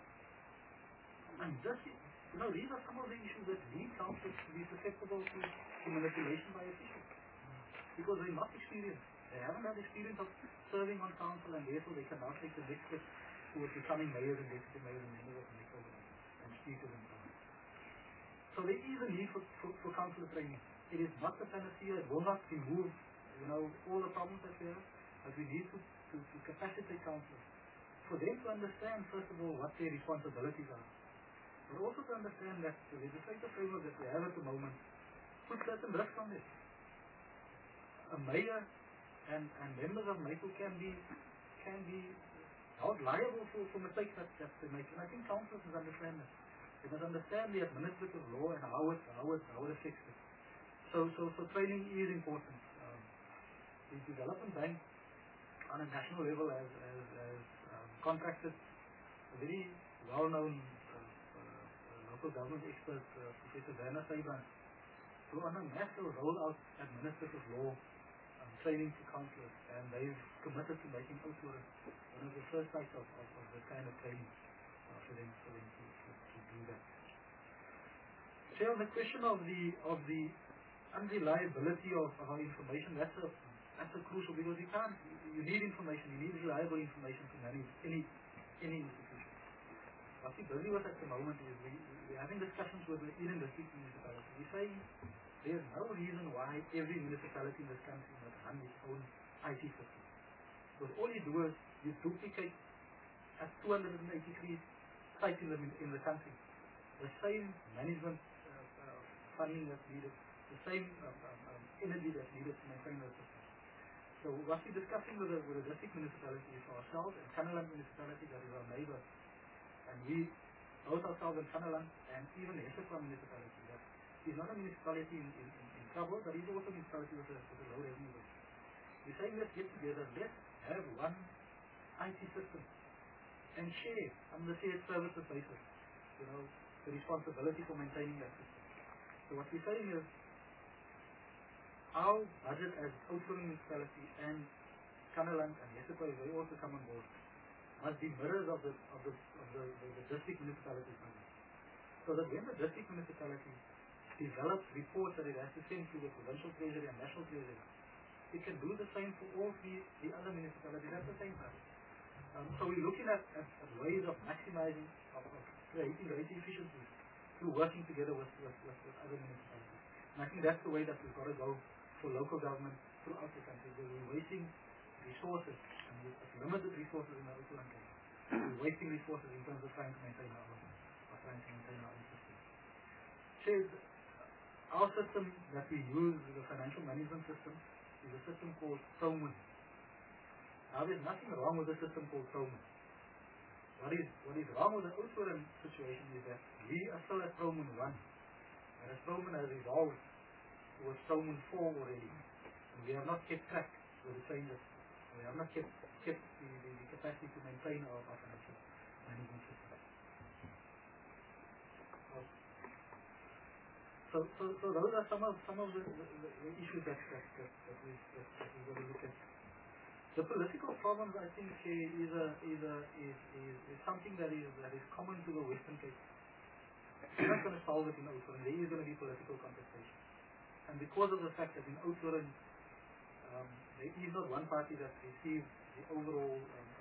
And just, these are some of the issues that lead councillors to be susceptible to manipulation by officials. Because they're not experienced. They haven't had experience of serving on council, and therefore they can now take the next step towards becoming mayors and deputy mayors and members of council and speakers and so on. So there is a need for councillor training. It is not the panacea. It will not remove, all the problems that we have, but we need to capacitate councillors for them to understand, first of all, what their responsibilities are, but also to understand that the legislative framework that we have at the moment puts certain risks on it. A mayor and members of NATO can be held liable for mistakes that they make. And I think councillors must understand that. They must understand the administrative law and how it affects it. So training is important. The Development Bank on a national level has contracted a very well-known local government expert, Professor Werner Seiban, to on a massive rollout administrative law training to councillors, and they've committed to making Oudtshoorn one of the first sites of the kind of training for them to do that. So on the question of the unreliability of our information, that's a crucial, because you need information, you need reliable information to manage any institution. What we're busy with at the moment is we're having discussions with the Eden District municipality. We're saying there's no reason why every municipality in this country must run its own IT system. Because all you do is you duplicate at 283 sites in the country the same management funding that's needed, the same energy that's needed to maintain those systems. So what we're discussing with the district municipality is for ourselves and Kannaland municipality, that is our neighbor, and we, both ourselves and Kannaland and even the Essequa municipality, that is not a municipality in trouble, but is also a municipality with a low revenue base. We're saying let's get together, let's have one IT system and share on the shared services basis, the responsibility for maintaining that system. So what we're saying is, our budget as Oudtshoorn municipality and Kannaland and Essequa, they also come on board, must be mirrors of the district municipality budget. So that when the district municipality develops reports that it has to send to the provincial treasury and national treasury, it can do the same for all the other municipalities at the same time. So we're looking at ways of maximizing, of creating great efficiencies through working together with other municipalities. And I think that's the way that we've got to go for local government throughout the country. We're wasting resources, and with limited resources in the Oudtshoorn country. We're wasting resources in terms of trying to maintain our own system. So our system that we use, the financial management system, is a system called Proman. Now there's nothing wrong with the system called Proman. What is wrong with the Oudtshoorn situation is that we are still at Proman 1. Whereas Proman has evolved towards Proman 4 already. And we have not kept track with the changes. We have not kept the capacity to maintain our financial management system. So those are some of the issues that we've got to look at. The political problems, I think, is something that is common to the Western Cape. We're not going to solve it in Oudtshoorn. There is going to be political contestation. And because of the fact that in Oudtshoorn there is not one party that receives the overall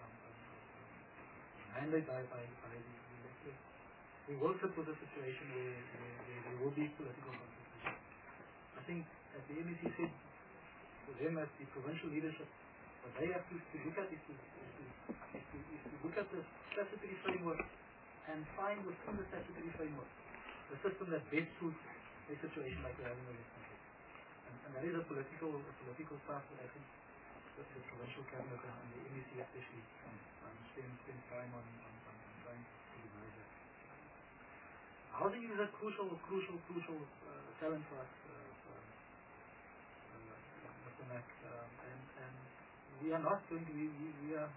mandate by the electorate, we will sit with a situation where there will be political contestation. I think, as the MEC said, for them as the provincial leadership, what they have to look at is to look at the statutory framework and find within the statutory framework the system that best suits a situation like we're having in this country. And that is a political task that I think that the provincial cabinet and the MEC especially spend time on trying to devise that. Housing is a crucial challenge for us, Mr. Mac, and we are not going to we are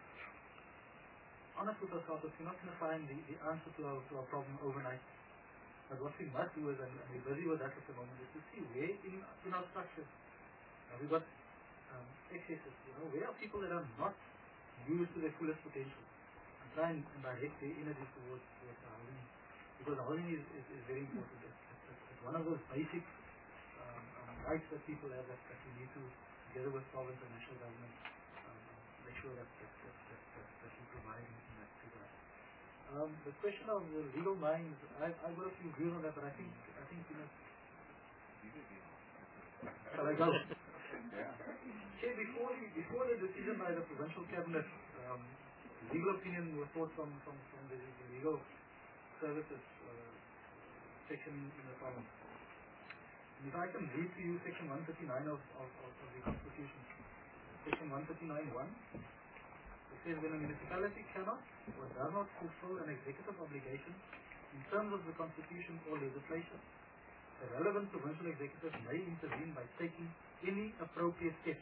honest with ourselves that we're not going to find the answer to our problem overnight. But what we must do is, and we're busy with that at the moment, is to see where in our structure We've got excesses. Where are people that are not used to their fullest potential? And try and direct their energy towards housing, because housing is very important. It's one of those basic rights that people have that we need to, together with province and national government, make sure that we provide in that regard. The question of the legal minds, I've got a few views on that, but I think shall I go? Okay, before the decision by the provincial cabinet, legal opinion was sought from the legal services section in the province. If I can read to you section 139 of the Constitution. Section 139(1), it says when a municipality cannot or does not fulfill an executive obligation in terms of the Constitution or legislation, the relevant provincial executive may intervene by taking any appropriate steps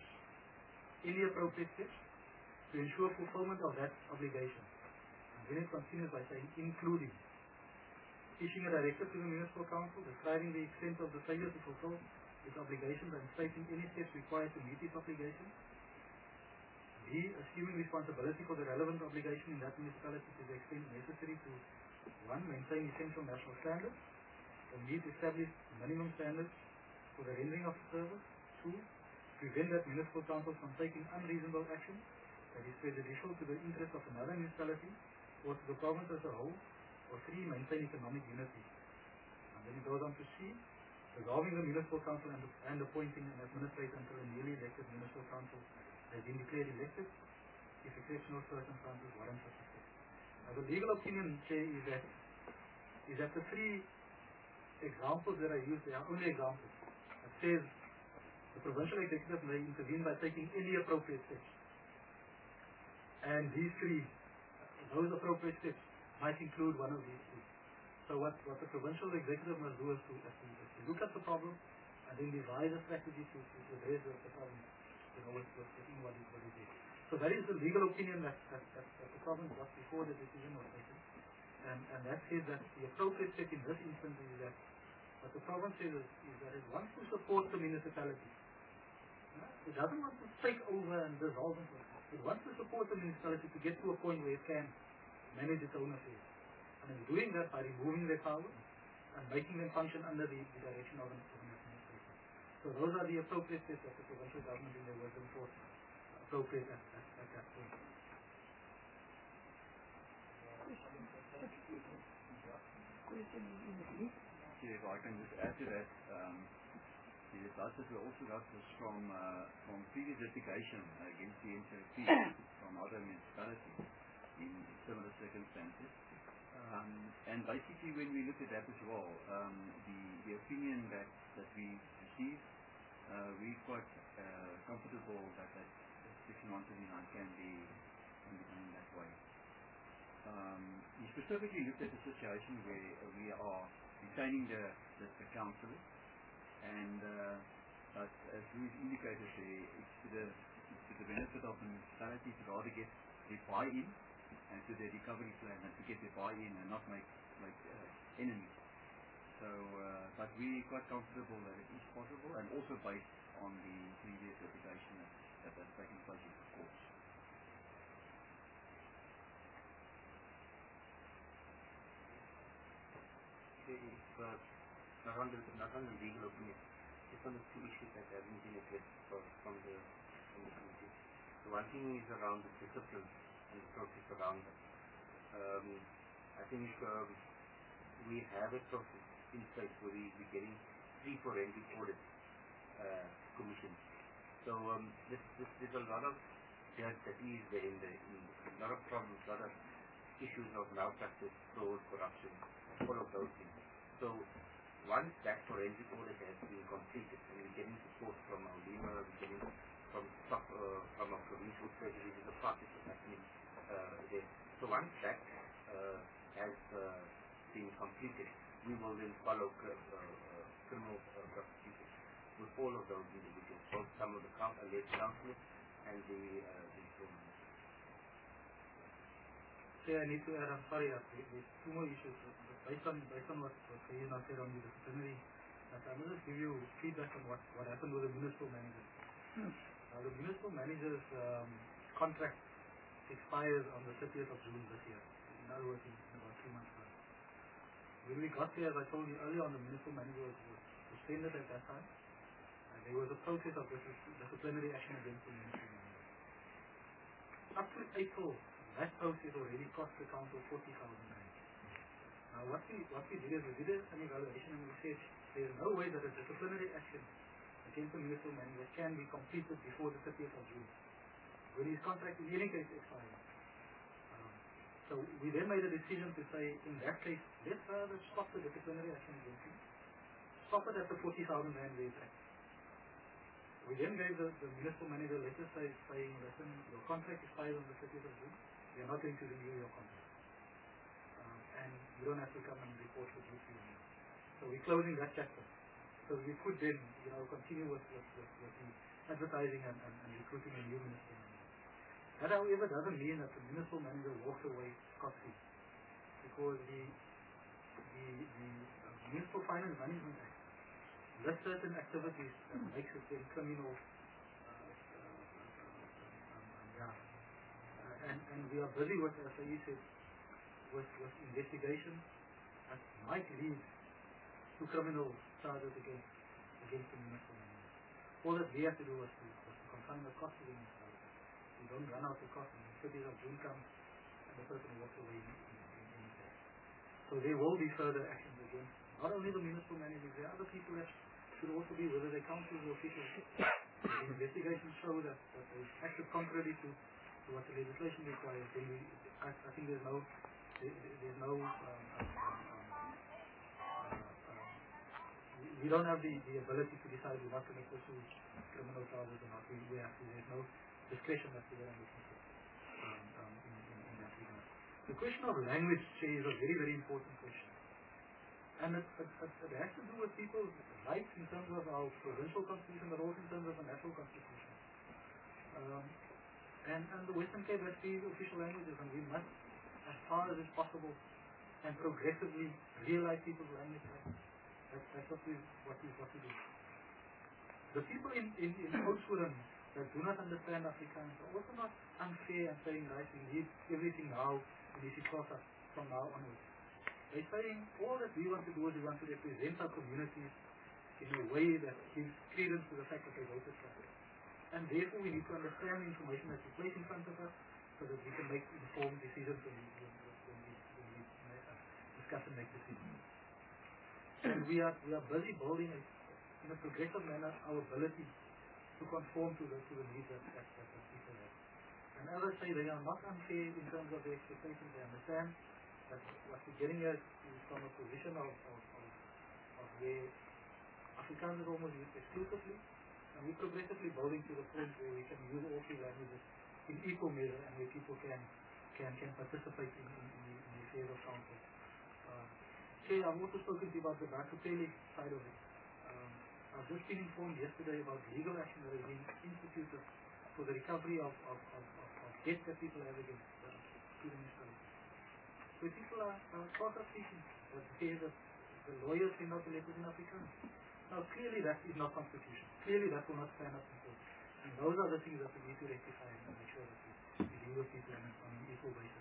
to ensure fulfillment of that obligation. And then it continues by saying, including issuing a directive to the municipal council describing the extent of the failure to fulfill its obligations and stating any steps required to meet its obligations. B, assuming responsibility for the relevant obligation in that municipality to the extent necessary to 1. Maintain essential national standards, or meet established minimum standards for the rendering of the service. 2. Prevent that municipal council from taking unreasonable action that is prejudicial to the interest of another municipality or to the province as a whole. Or 3. Maintain economic unity. And then it goes on to C. Dissolving the municipal council and appointing an administrator until a newly elected municipal council has been declared elected if exceptional circumstances warrant such a step. Now the legal opinion is that the 3 examples that I used, they are only examples. It says the provincial executive may intervene by taking any appropriate steps. And these 3, those appropriate steps, might include one of these 2. So what the provincial executive must do is to look at the problem and then devise a strategy to address the problem, within what is there. So that is the legal opinion that the province got before the decision was taken. And that says that the appropriate step in this instance is that what the province says is that it wants to support the municipality. It doesn't want to take over and dissolve it. It wants to support the municipality to get to a point where it can manage its own affairs. And it's doing that by removing their power and making them function under the direction of an administrator. So those are the appropriate steps that the provincial government in their wisdom thought appropriate at that point. If I can just add to that, the results that we also got was from previous litigation against the NCOP from other municipalities in similar circumstances. And basically when we look at that as well, the opinion that we received, we're quite comfortable that Section 139 can be done in that way. We specifically looked at the situation where we are retaining the councillors, and but as we've indicated there, it's to the benefit of the municipality to rather get the buy-in and to the recovery plan and to get the buy-in and not make enemies. So, but we're quite comfortable that it is possible, and also based on the previous litigation that has taken place in the courts. It's not on the legal opinion, it's on the 2 issues that haven't been addressed from the committee. So one thing is around the discipline and the process around it. I think we have a process in place where we're getting 3 forensic audit commissions. So there's a lot of dirt that is there in a lot of problems, a lot of issues of malpractice, fraud, corruption, all of those things. So once that forensic audit has been completed and we're getting support from our LIMA, we're getting from our provincial treasury, there's a process that's happening there. So once that has been completed, we will then follow criminal prosecution with all of those individuals, both some of the alleged councillors and the informant. I need to add, I'm sorry, there's 2 more issues. Based on what Sayyid said on the disciplinary, I'm going to give you feedback on what happened with the municipal manager. Now the municipal manager's contract expires on the 30th of June this year. In other words, in about 3 months' time. When we got there, as I told you earlier on, the municipal manager was suspended at that time. And there was a process of disciplinary action against the municipal manager. Up to April, that process already cost the council 40,000 rand. Now what we did is we did an evaluation and we said there is no way that a disciplinary action against the municipal manager can be completed before the 30th of June, when his contract in any case expires. So we then made a decision to say, in that case, let's stop the disciplinary action against him. Stop it at the 40,000 rand wage act. We then gave the municipal manager letters saying, listen, your contract expires on the 30th of June. We are not going to renew your contract. And you don't have to come and report for duty anymore. So we're closing that chapter. So we could then, continue with the advertising and recruiting a new municipal manager. That, however, doesn't mean that the municipal manager walks away scot-free, because the Municipal Finance Management Act lists certain activities that makes it then criminal. And we are busy with, as you said, with investigations that might lead to criminal charges against the municipal manager. All that we have to do is to confine the cost of the municipality. We don't run out the cost, and the 30th of June comes and the person walks away in any case. So there will be further actions against not only the municipal managers, there are other people that should also be, whether they're councils or officials. The investigations show that they acted contrary to what the legislation requires. Then I think there's no we don't have the ability to decide we're not going to pursue criminal charges or not. There's no discretion that we are looking for in that regard. The question of language is a very, very important question. And it has to do with people's rights in terms of our provincial constitution, but also in terms of the national constitution. And the Western Cape has three official languages, and we must, as far as is possible, and progressively realize people's language rights. That's what we do. The people in Oudtshoorn that do not understand Afrikaans are also not unfair and saying, right, we need everything now in isiXhosa from now onwards. They're saying all that we want to do is we want to represent our communities in a way that gives credence to the fact that they voted for us. And therefore we need to understand the information that we place in front of us so that we can make informed decisions when we discuss and make decisions. And we are busy building in a progressive manner our ability to conform to the needs that people have. And as I say, they are not unfair in terms of their expectations. They understand that what we're getting here is from a position of where Afrikaans is almost used exclusively, and we're progressively building to the point where we can use all three languages in equal measure, and where people can participate in the affairs of council. I've also spoken to you about the Bakutele side of it. I've just been informed yesterday about legal action that is being instituted for the recovery of debt that people have against the municipality. So people are caught up speaking that the lawyers send out the letters in Afrikaans. Now clearly that is not constitutional. Clearly that will not stand up in court. And those are the things that we need to rectify and make sure that we deal with people on an equal basis.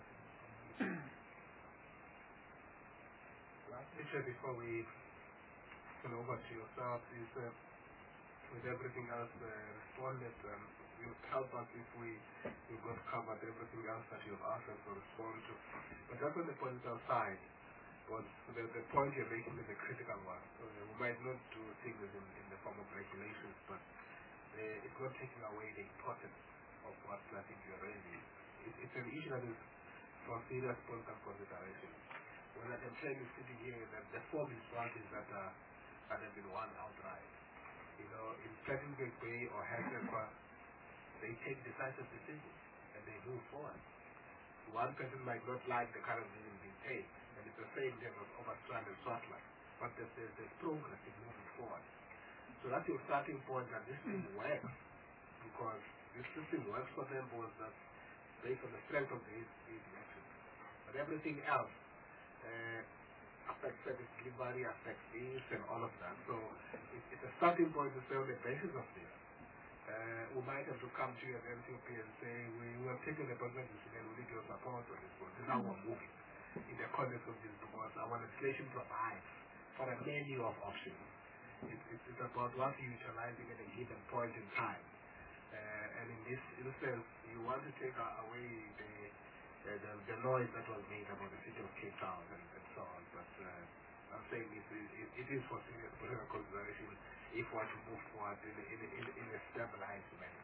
Last picture before we turn over to yourself is with everything else responded, it would help us if we got covered everything else that you've asked us to respond to. But that's on the political side. But the point you're making is a critical one. So we might not do things in the form of regulations, but it's not taking away the importance of what I think you're raising. It's an issue that is for serious political consideration. When I can tell you sitting here that the four municipalities that have been won outright, in Plettenberg Bay or Hazelpa, they take decisive decisions and they move forward. One person might not like the current decision being taken, and it's the same thing of Overstrand and Swartland, but there's progress in moving forward. So that's your starting point that this thing works, because this system works for them because that's based on the strength of these elections. But everything else affects service delivery, affects this and all of that. So it's a starting point to say on the basis of this. we might have to come to you as MCP and say, we have taken a personal decision, we need your support on this one. This is how we're moving in the context of this, because our legislation provides for a menu of options. It's about what you're utilizing at a given point in time. And in this instance, you want to take away the noise that was made about the city of Cape Town and so on. But I'm saying it is for serious political consideration if we want to move forward in a stabilized manner.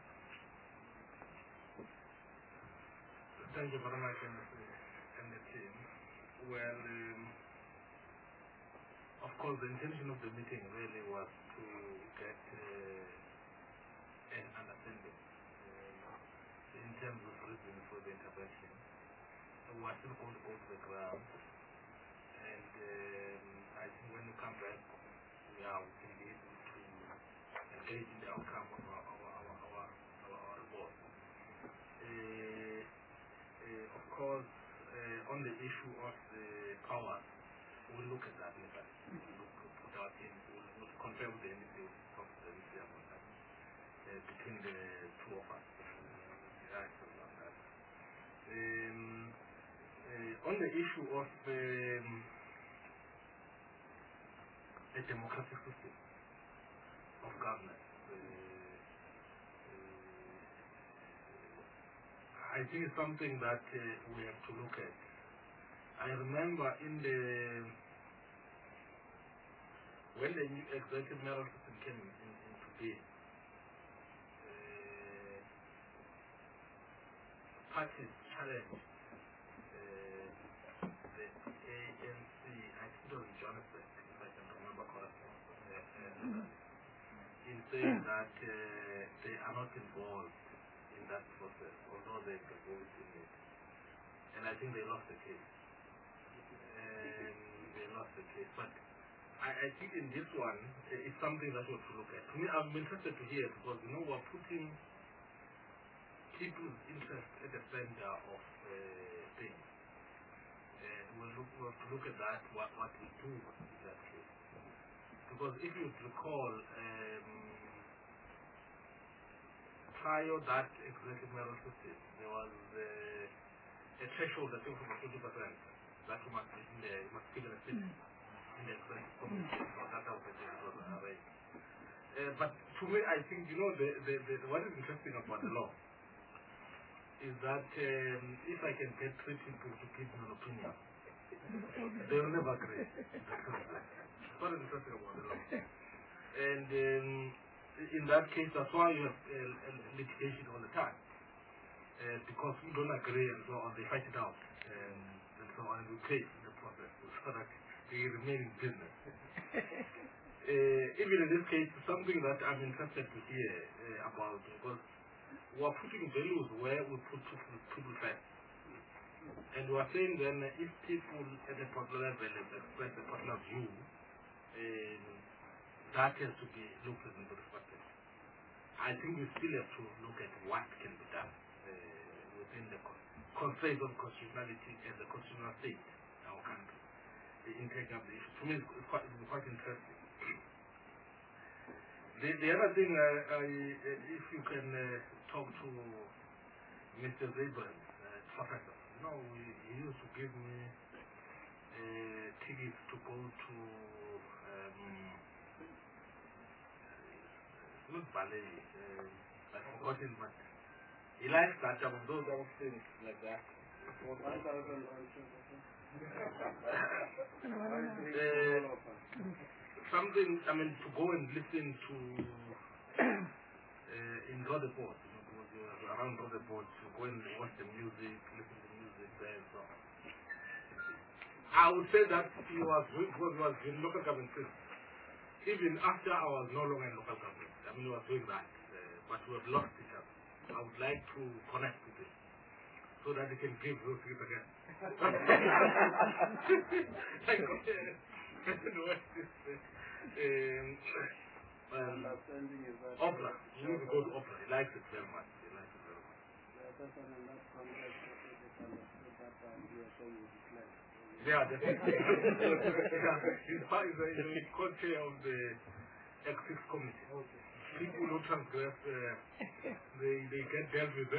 Thank you very much, and the team. Well, of course, the intention of the meeting really was to get an understanding in terms of reasons for the intervention. We are still going to go to the ground, and I think when we come back, we can be able to engage in the outcome of our report. Of course, on the issue of the powers, we'll look at that later. We'll put our team, we'll confirm the NDC of the NDC about that between the two of us. On that. On the issue of a democratic system of governance, I think it's something that we have to look at. I remember when the new executive mayoral system came into being, parties challenged the ANC, I think it was in Johannesburg, if I can remember correctly, in saying that they are not involved in that process, although they can go in it. And I think they lost the case. But I think in this one, it's something that we have to look at. To me, I'm interested to hear, because, we're putting people's interest at the center of things. And we'll have to look at that, what we do in that case. Because if you recall, prior that executive mayoral system, there was a threshold that came from 20% that you must give a seat in the executive committee, or that was arranged. But to me, I think, what is interesting about the law is that if I can get 3 people to give me an opinion, they will never agree. That's what is interesting about the law. And in that case, that's why you have litigation all the time. Because we don't agree and so on, they fight it out. And so on, and we pay in the process so that they remain in business. Even in this case, something that I'm interested to hear about, because we're putting values where we put people first. And we're saying then, if people at a particular level express a particular view, that has to be looked at in perspective. I think we still have to look at what can be done within the constraints of constitutionality and the constitutional state in our country in taking up the issue. To me, it's quite interesting. The other thing, if you can talk to Mr. Zabrand, professor, he used to give me tickets to go to not ballet, I've forgotten, but he likes that, those things like that. Something, to go and listen to in Rotherport, because you were around Rotherport, to go and watch the music, listen to the music there and so on. I would say that he was in local government system. Even after I was no longer in local government, he was doing that, but we have lost each other. I would like to connect with him so that he can give those things again. Opera. He used to go to opera. He likes it very much. Yeah, definitely. He's co-chair of the Ethics Committee. Okay. people who transgress, they get dealt with.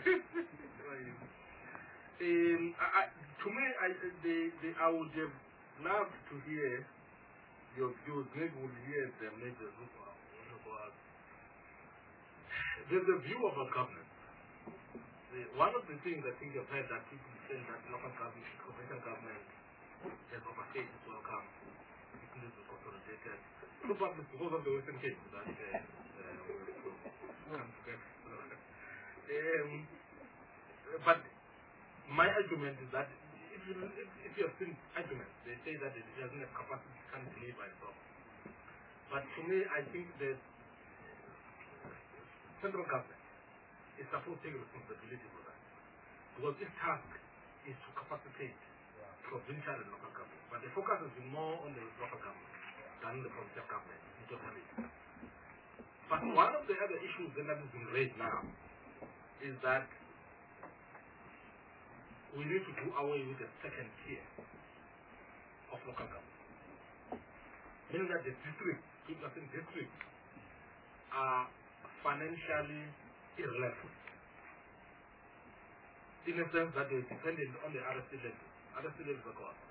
To me, I would have loved to hear your views. Maybe we'll hear them later. There's a view of a government. One of the things I think I've heard that people say that local government, provincial government has overstayed its welcome. This is consolidated. Probably because of the Western Cape that will come together. But my argument is that if you have seen arguments, they say that it doesn't have capacity, it can't live by itself. But to me, I think the central government is supposed to take responsibility for that. Because its task is to capacitate provincial and local government. But the focus has been more on the local government than the provincial government. But one of the other issues that has been raised now is that we need to do away with the second tier of local government. Meaning that the districts, people in districts, are financially irrelevant. In a sense that they're dependent on the other state levels. Other state levels are gone.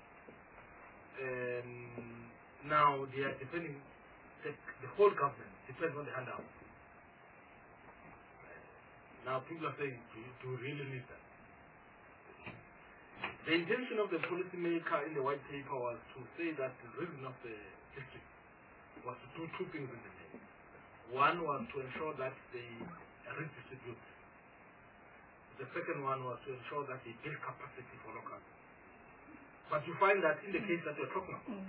Now they are depending, the whole government depends on the handout. Now people are saying, do we really need that? The intention of the policymaker in the white paper was to say that the reason of the district was to do two things in the main. One was to ensure that they redistribute. The second one was to ensure that they build capacity for local. But you find that in the case that we're talking about,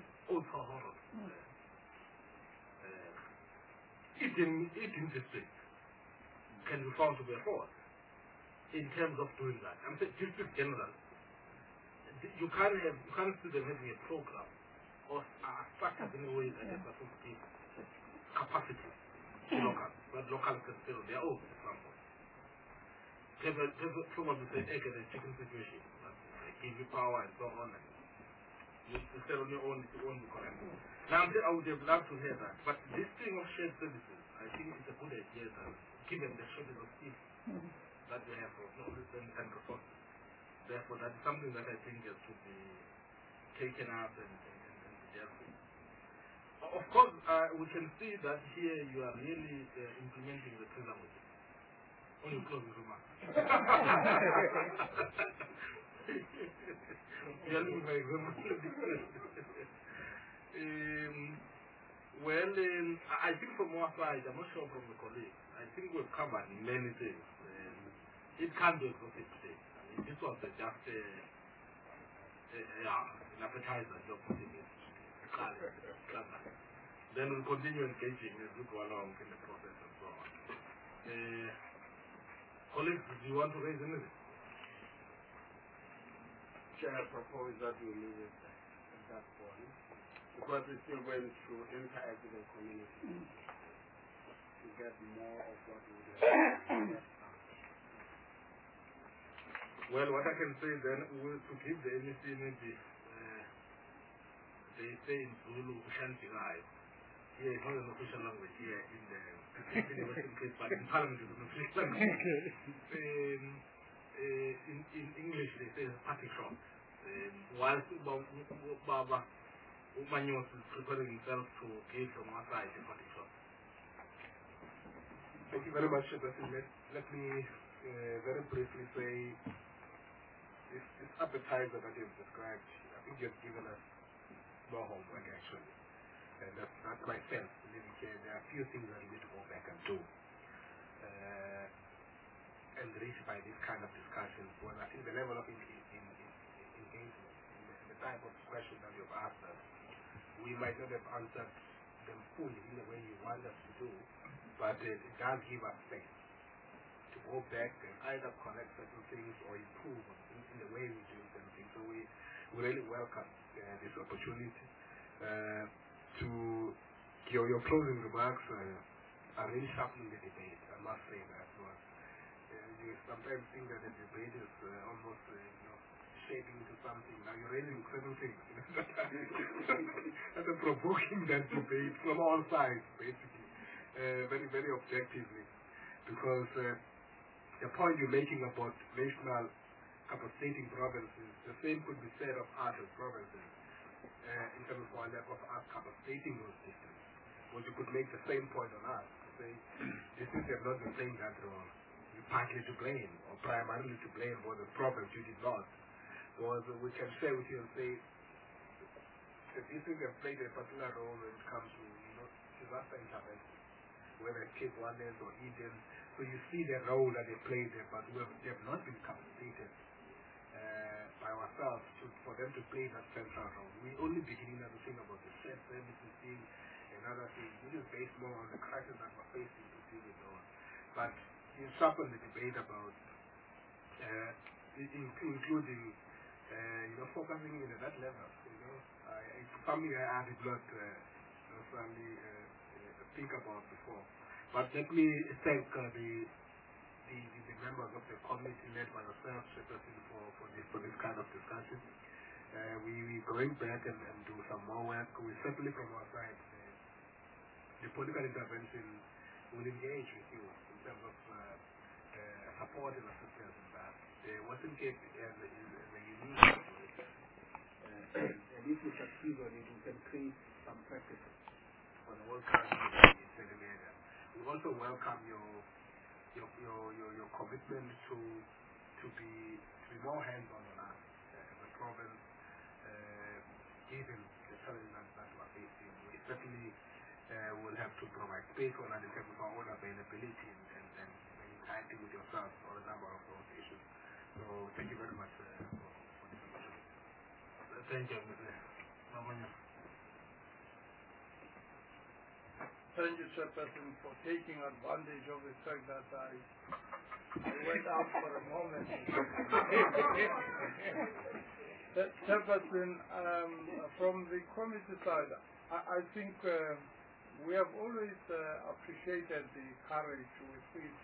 eating district can be found to be a forward in terms of doing that. I'm saying district general. You can't see them having a program or structured in a way that is supposed to give capacity to local, but local can stay on their own, for example. Someone will say, egg and a chicken situation, they give you power and so on, and you stay on your own, it won't be correct. Now, I would have loved to hear that, but this thing of shared services, I think it's a good idea that given the shortage of skills that we have for knowledge and resources. Therefore, that's something that I think has to be taken up and dealt with. Of course, we can see that here you are really implementing the language. On your closing remarks. You are looking very good. Well, I think from our side, I'm not sure from the colleagues, I think we've covered many things. It can't be exhausted today. This was just an appetizer job for the Then we'll continue engaging as we go along in the process and so on. Colleagues, do you want to raise anything? Chair, I propose that we leave it at that point because we're still going to interact with the community to get more of what we do. Well, what I can say then is to give the MEC maybe, they say in Zulu, Ushantirai. Here is not an official language here in the Western Cape, but in Parliament it is an official language. In English they say party shot. Whilst Baba Umanyos is preparing himself to give from our side a party shot. Thank you very much, President. Let me very briefly say this appetizer that you've described, I think you've given us more homework actually. And that's my sense. There are a few things that we need to go back and do. And reach by this kind of discussion. Well, I think the level of engagement, the type of question that you've asked us, we might not have answered them fully in the way you want us to do, but it does give us space to go back and either correct certain things or improve in the way we do certain things. So we really welcome this opportunity. To your closing remarks are really sharpening the debate, I must say that. You sometimes think that the debate is almost shaping into something. Now you're raising certain things and provoking that debate from all sides, basically. very, very objectively, because the point you're making about national capacitating provinces, the same could be said of other provinces in terms of our lack of us capacitating those systems. Or you could make the same point on us, say, the systems have not been playing that role. You're partly to blame, or primarily to blame for the province you did not. Because we can share with you and say, the districts have played a particular role when it comes to, disaster intervention, whether it's Cape Wonders or Eden. So you see the role that they played there, but they have not been capacitated by ourselves for them to play that central role. We're only beginning now to think about the shared services thing and other things. This is based more on the crisis that we're facing to deal with all. But you sharpen the debate about including focusing in at that level. It's something I did not necessarily think about before. But let me thank the members of the committee led by yourself, for this kind of discussion. We're going back and do some more work. We certainly from our side, the political intervention will engage with you in terms of support and assistance in that. The Western Cape is a unique situation. And if we succeed on it, we can create some practices for the whole country in certain areas. We also welcome your commitment to be more hands-on on us as a province, given the challenges that we're facing. We certainly will have to provide space for that in terms of our own availability and interacting with yourself on a number of those issues. So thank you very much for this opportunity. Thank you, Mr. Mamanya. Thank you, Chairperson, for taking advantage of the fact that I went out for a moment. Chairperson, from the committee side, I think we have always appreciated the courage with which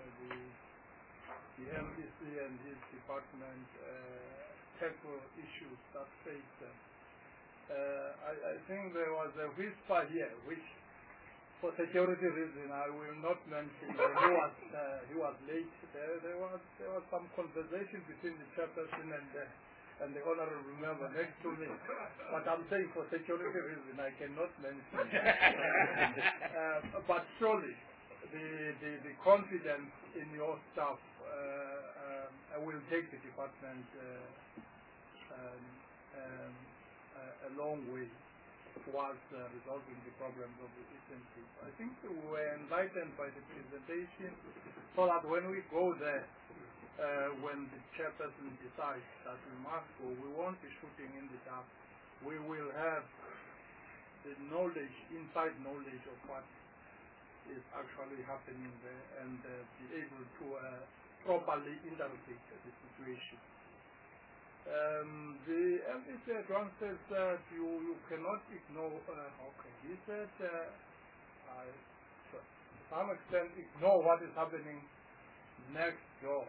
the MDC and his department tackle issues that face them. I think there was a whisper here, which for security reasons I will not mention. He was late. There was some conversation between the chairperson and the honorable member next to me. But I'm saying for security reasons I cannot mention. But surely the confidence in your staff will take the department a long way towards resolving the problems of the Eastern Cape. I think we were enlightened by the presentation, so that when we go there, when the chairperson decides that we must go, we won't be shooting in the dark. We will have the knowledge, inside knowledge of what is actually happening there, and be able to properly interpret the situation. The MPC says that you cannot ignore, he said, to some extent ignore what is happening next door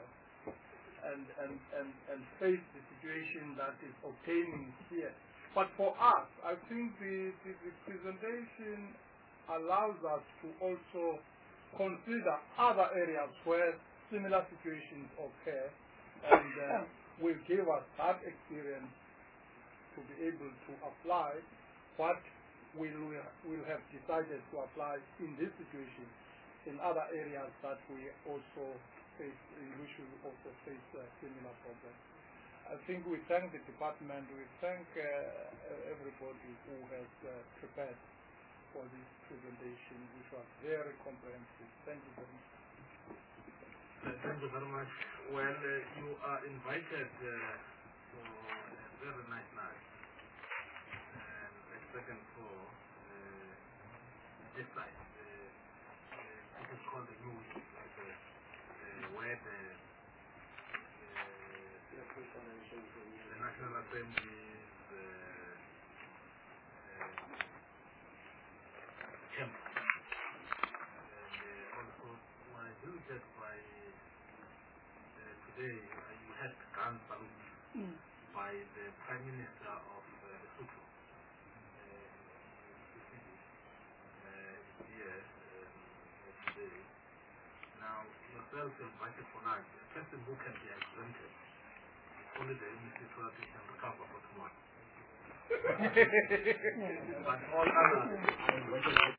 and face the situation that is obtaining here. But for us, I think the presentation allows us to also consider other areas where similar situations occur, and will give us that experience to be able to apply what we will have decided to apply in this situation in other areas that we also face, in which we also face similar problems. I think we thank the department, we thank everybody who has prepared for this presentation, which was very comprehensive. Thank you very much. Thank you very much. Well, you are invited for a very nice night. The second floor, this side, it is called the New Week, where the National Assembly's chamber. And also, when I visited by today, you had grand salute by the Prime Minister of Lesotho. Here, themselves invited for lunch, a person who can be exempted, only the MEC so that we can recover for tomorrow. But all others,